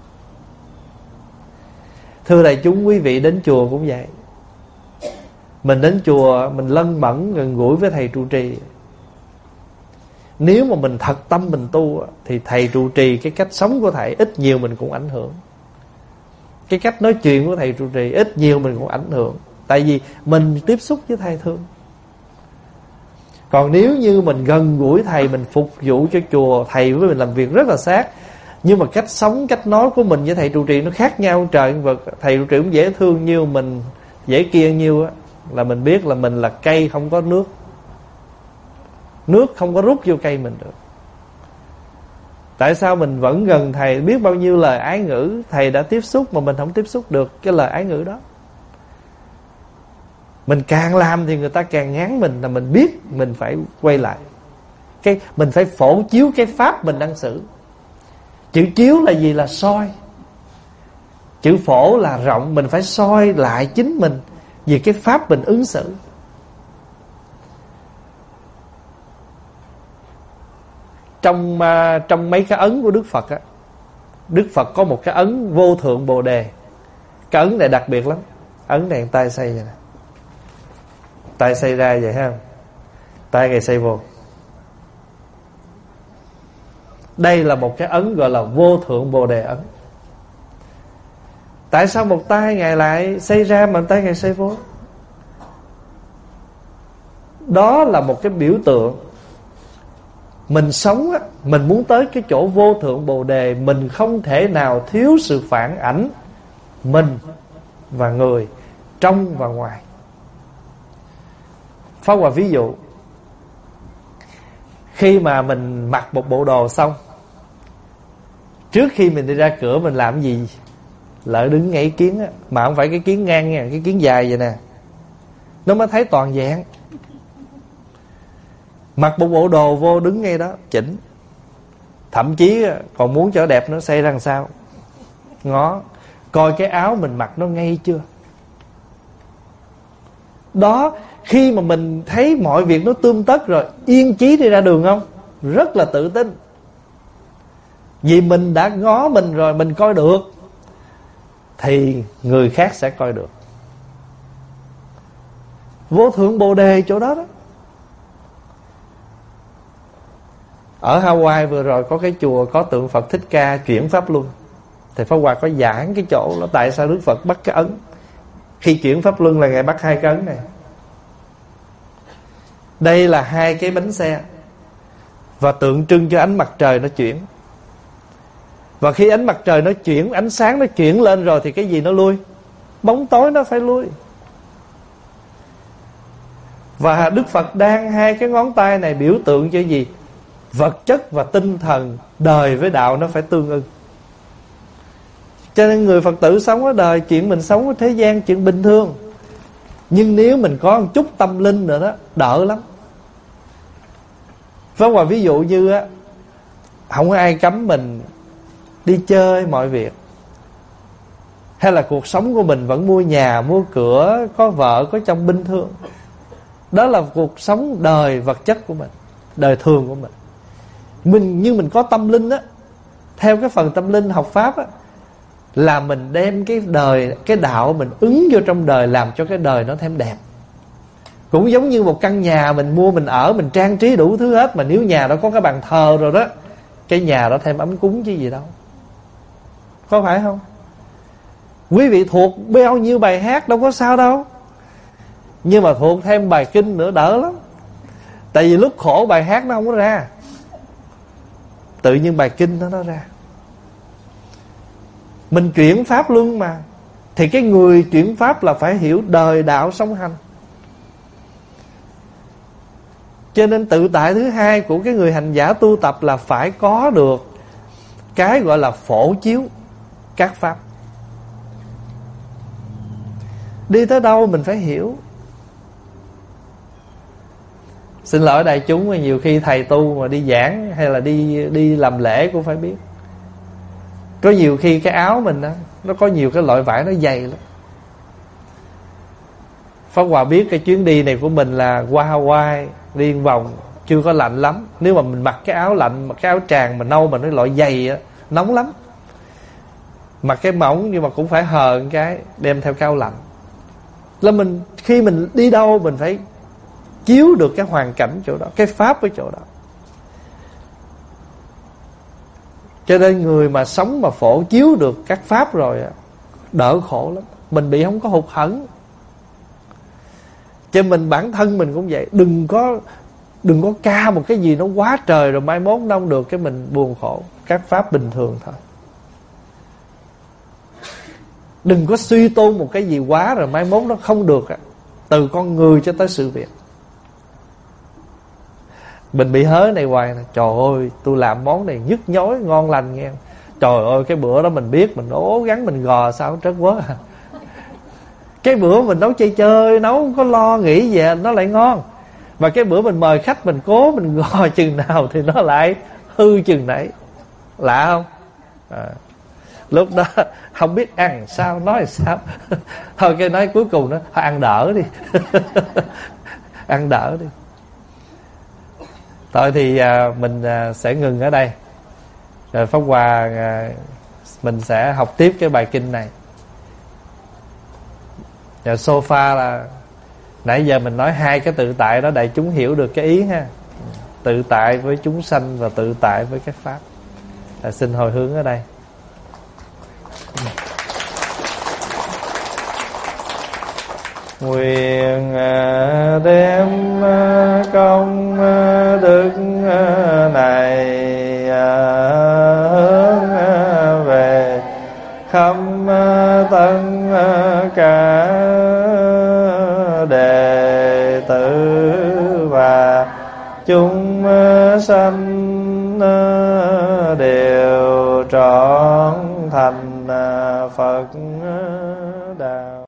Thưa đại chúng, quý vị đến chùa cũng vậy. Mình đến chùa, mình lân mẫn gần gũi với thầy trụ trì. Nếu mà mình thật tâm mình tu thì thầy trụ trì, cái cách sống của thầy ít nhiều mình cũng ảnh hưởng. Cái cách nói chuyện của thầy trụ trì ít nhiều mình cũng ảnh hưởng. Tại vì mình tiếp xúc với thầy thường. Còn nếu như mình gần gũi thầy, mình phục vụ cho chùa, thầy với mình làm việc rất là sát, nhưng mà cách sống, cách nói của mình với thầy trụ trì nó khác nhau trời vật. Thầy trụ trì cũng dễ thương nhiêu, mình dễ kia nhiêu á, là mình biết là mình là cây không có nước. Nước không có rút vô cây mình được. Tại sao mình vẫn gần thầy, biết bao nhiêu lời ái ngữ thầy đã tiếp xúc mà mình không tiếp xúc được cái lời ái ngữ đó. Mình càng làm thì người ta càng ngán mình, là mình biết mình phải quay lại. Mình phải phổ chiếu cái pháp mình đang xử. Chữ chiếu là gì? Là soi. Chữ phổ là rộng. Mình phải soi lại chính mình vì cái pháp mình ứng xử. Trong mấy cái ấn của Đức Phật á, Đức Phật có một cái ấn vô thượng bồ đề. Cái ấn này đặc biệt lắm. Ấn này tay xây vậy nè, tay xây ra vậy ha, tay này xây vô. Đây là một cái ấn gọi là vô thượng bồ đề ấn. Tại sao một tay Ngài lại xây ra mà tay Ngài xây vô? Đó là một cái biểu tượng. Mình sống á, mình muốn tới cái chỗ vô thượng bồ đề, mình không thể nào thiếu sự phản ảnh mình và người, trong và ngoài. Pháp Hòa ví dụ, khi mà mình mặc một bộ đồ xong, trước khi mình đi ra cửa mình làm gì? Lỡ đứng ngay kiến á, mà không phải cái kiến ngang nha, cái kiến dài vậy nè, nó mới thấy toàn dạng. Mặc một bộ đồ vô đứng ngay đó chỉnh. Thậm chí còn muốn cho đẹp nó xây ra làm sao, ngó coi cái áo mình mặc nó ngay chưa. Đó, khi mà mình thấy mọi việc nó tươm tất rồi, yên chí đi ra đường không? Rất là tự tin. Vì mình đã ngó mình rồi, mình coi được, thì người khác sẽ coi được. Vô thượng bồ đề chỗ đó đó. Ở Hawaii vừa rồi có cái chùa có tượng Phật Thích Ca chuyển pháp luân, thì Pháp Hòa có giảng cái chỗ đó, tại sao Đức Phật bắt cái ấn. Khi chuyển pháp luân là Ngài bắt hai cái ấn này. Đây là hai cái bánh xe, và tượng trưng cho ánh mặt trời nó chuyển. Và khi ánh mặt trời nó chuyển, ánh sáng nó chuyển lên rồi thì cái gì nó lui? Bóng tối nó phải lui. Và Đức Phật đang hai cái ngón tay này biểu tượng cho gì? Vật chất và tinh thần, đời với đạo nó phải tương ưng. Cho nên người Phật tử sống ở đời, chuyện mình sống ở thế gian chuyện bình thường. Nhưng nếu mình có một chút tâm linh nữa đó, đỡ lắm. Pháp Hòa ví dụ như á, không có ai cấm mình đi chơi mọi việc, hay là cuộc sống của mình vẫn mua nhà, mua cửa, có vợ, có chồng bình thường. Đó là cuộc sống đời vật chất của mình, đời thường của mình. Nhưng mình có tâm linh á, theo cái phần tâm linh học Pháp á, là mình đem cái đời, cái đạo mình ứng vô trong đời, làm cho cái đời nó thêm đẹp. Cũng giống như một căn nhà mình mua, mình ở, mình trang trí đủ thứ hết, mà nếu nhà đó có cái bàn thờ rồi đó, cái nhà đó thêm ấm cúng chứ gì đâu, có phải không? Quý vị thuộc bao nhiêu bài hát đâu có sao đâu, nhưng mà thuộc thêm bài kinh nữa đỡ lắm. Tại vì lúc khổ bài hát nó không có ra, tự nhiên bài kinh nó ra. Mình chuyển pháp luân mà, thì cái người chuyển pháp là phải hiểu đời đạo song hành. Cho nên tự tại thứ hai của cái người hành giả tu tập là phải có được cái gọi là phổ chiếu các pháp. Đi tới đâu mình phải hiểu. Xin lỗi đại chúng, nhiều khi thầy tu mà đi giảng hay là đi làm lễ cũng phải biết. Có nhiều khi cái áo mình đó, nó có nhiều cái loại vải nó dày lắm. Pháp Hòa biết cái chuyến đi này của mình là qua Hawaii, đi vòng chưa có lạnh lắm. Nếu mà mình mặc cái áo lạnh, mặc cái áo tràng mà nâu mà nó loại dày á, nóng lắm. Mặc cái mỏng nhưng mà cũng phải hờ một cái, đem theo cái áo lạnh. Là mình khi mình đi đâu mình phải chiếu được cái hoàn cảnh chỗ đó, cái pháp ở chỗ đó. Cho nên người mà sống mà phổ chiếu được các pháp rồi đỡ khổ lắm. Mình bị không có hụt hẫng. Cho mình bản thân mình cũng vậy. Đừng có ca một cái gì nó quá trời rồi mai mốt nó không được cái mình buồn khổ. Các pháp bình thường thôi. Đừng có suy tôn một cái gì quá rồi mai mốt nó không được. Từ con người cho tới sự việc. Mình bị hớ này hoài nè. Trời ơi, tôi làm món này nhức nhối ngon lành nghe. Trời ơi, cái bữa đó mình biết mình cố gắng mình gò sao trớt quá. Cái bữa mình nấu chơi nấu không có lo nghĩ về nó lại ngon. Và cái bữa mình mời khách mình cố mình gò chừng nào thì nó lại hư chừng nấy. Lạ không? Lúc đó không biết ăn sao nói sao. Thôi cái nói cuối cùng đó, thôi ăn đỡ đi. Ăn đỡ đi. Thôi thì mình sẽ ngừng ở đây. Rồi Pháp Hòa mình sẽ học tiếp cái bài kinh này. Và sofa là nãy giờ mình nói hai cái tự tại đó, đại chúng hiểu được cái ý ha. Tự tại với chúng sanh và tự tại với các pháp. Xin hồi hướng ở đây. Nguyện đem công đức này hướng về khắp tất cả đệ tử và chúng sanh đều trọn thành Phật đạo.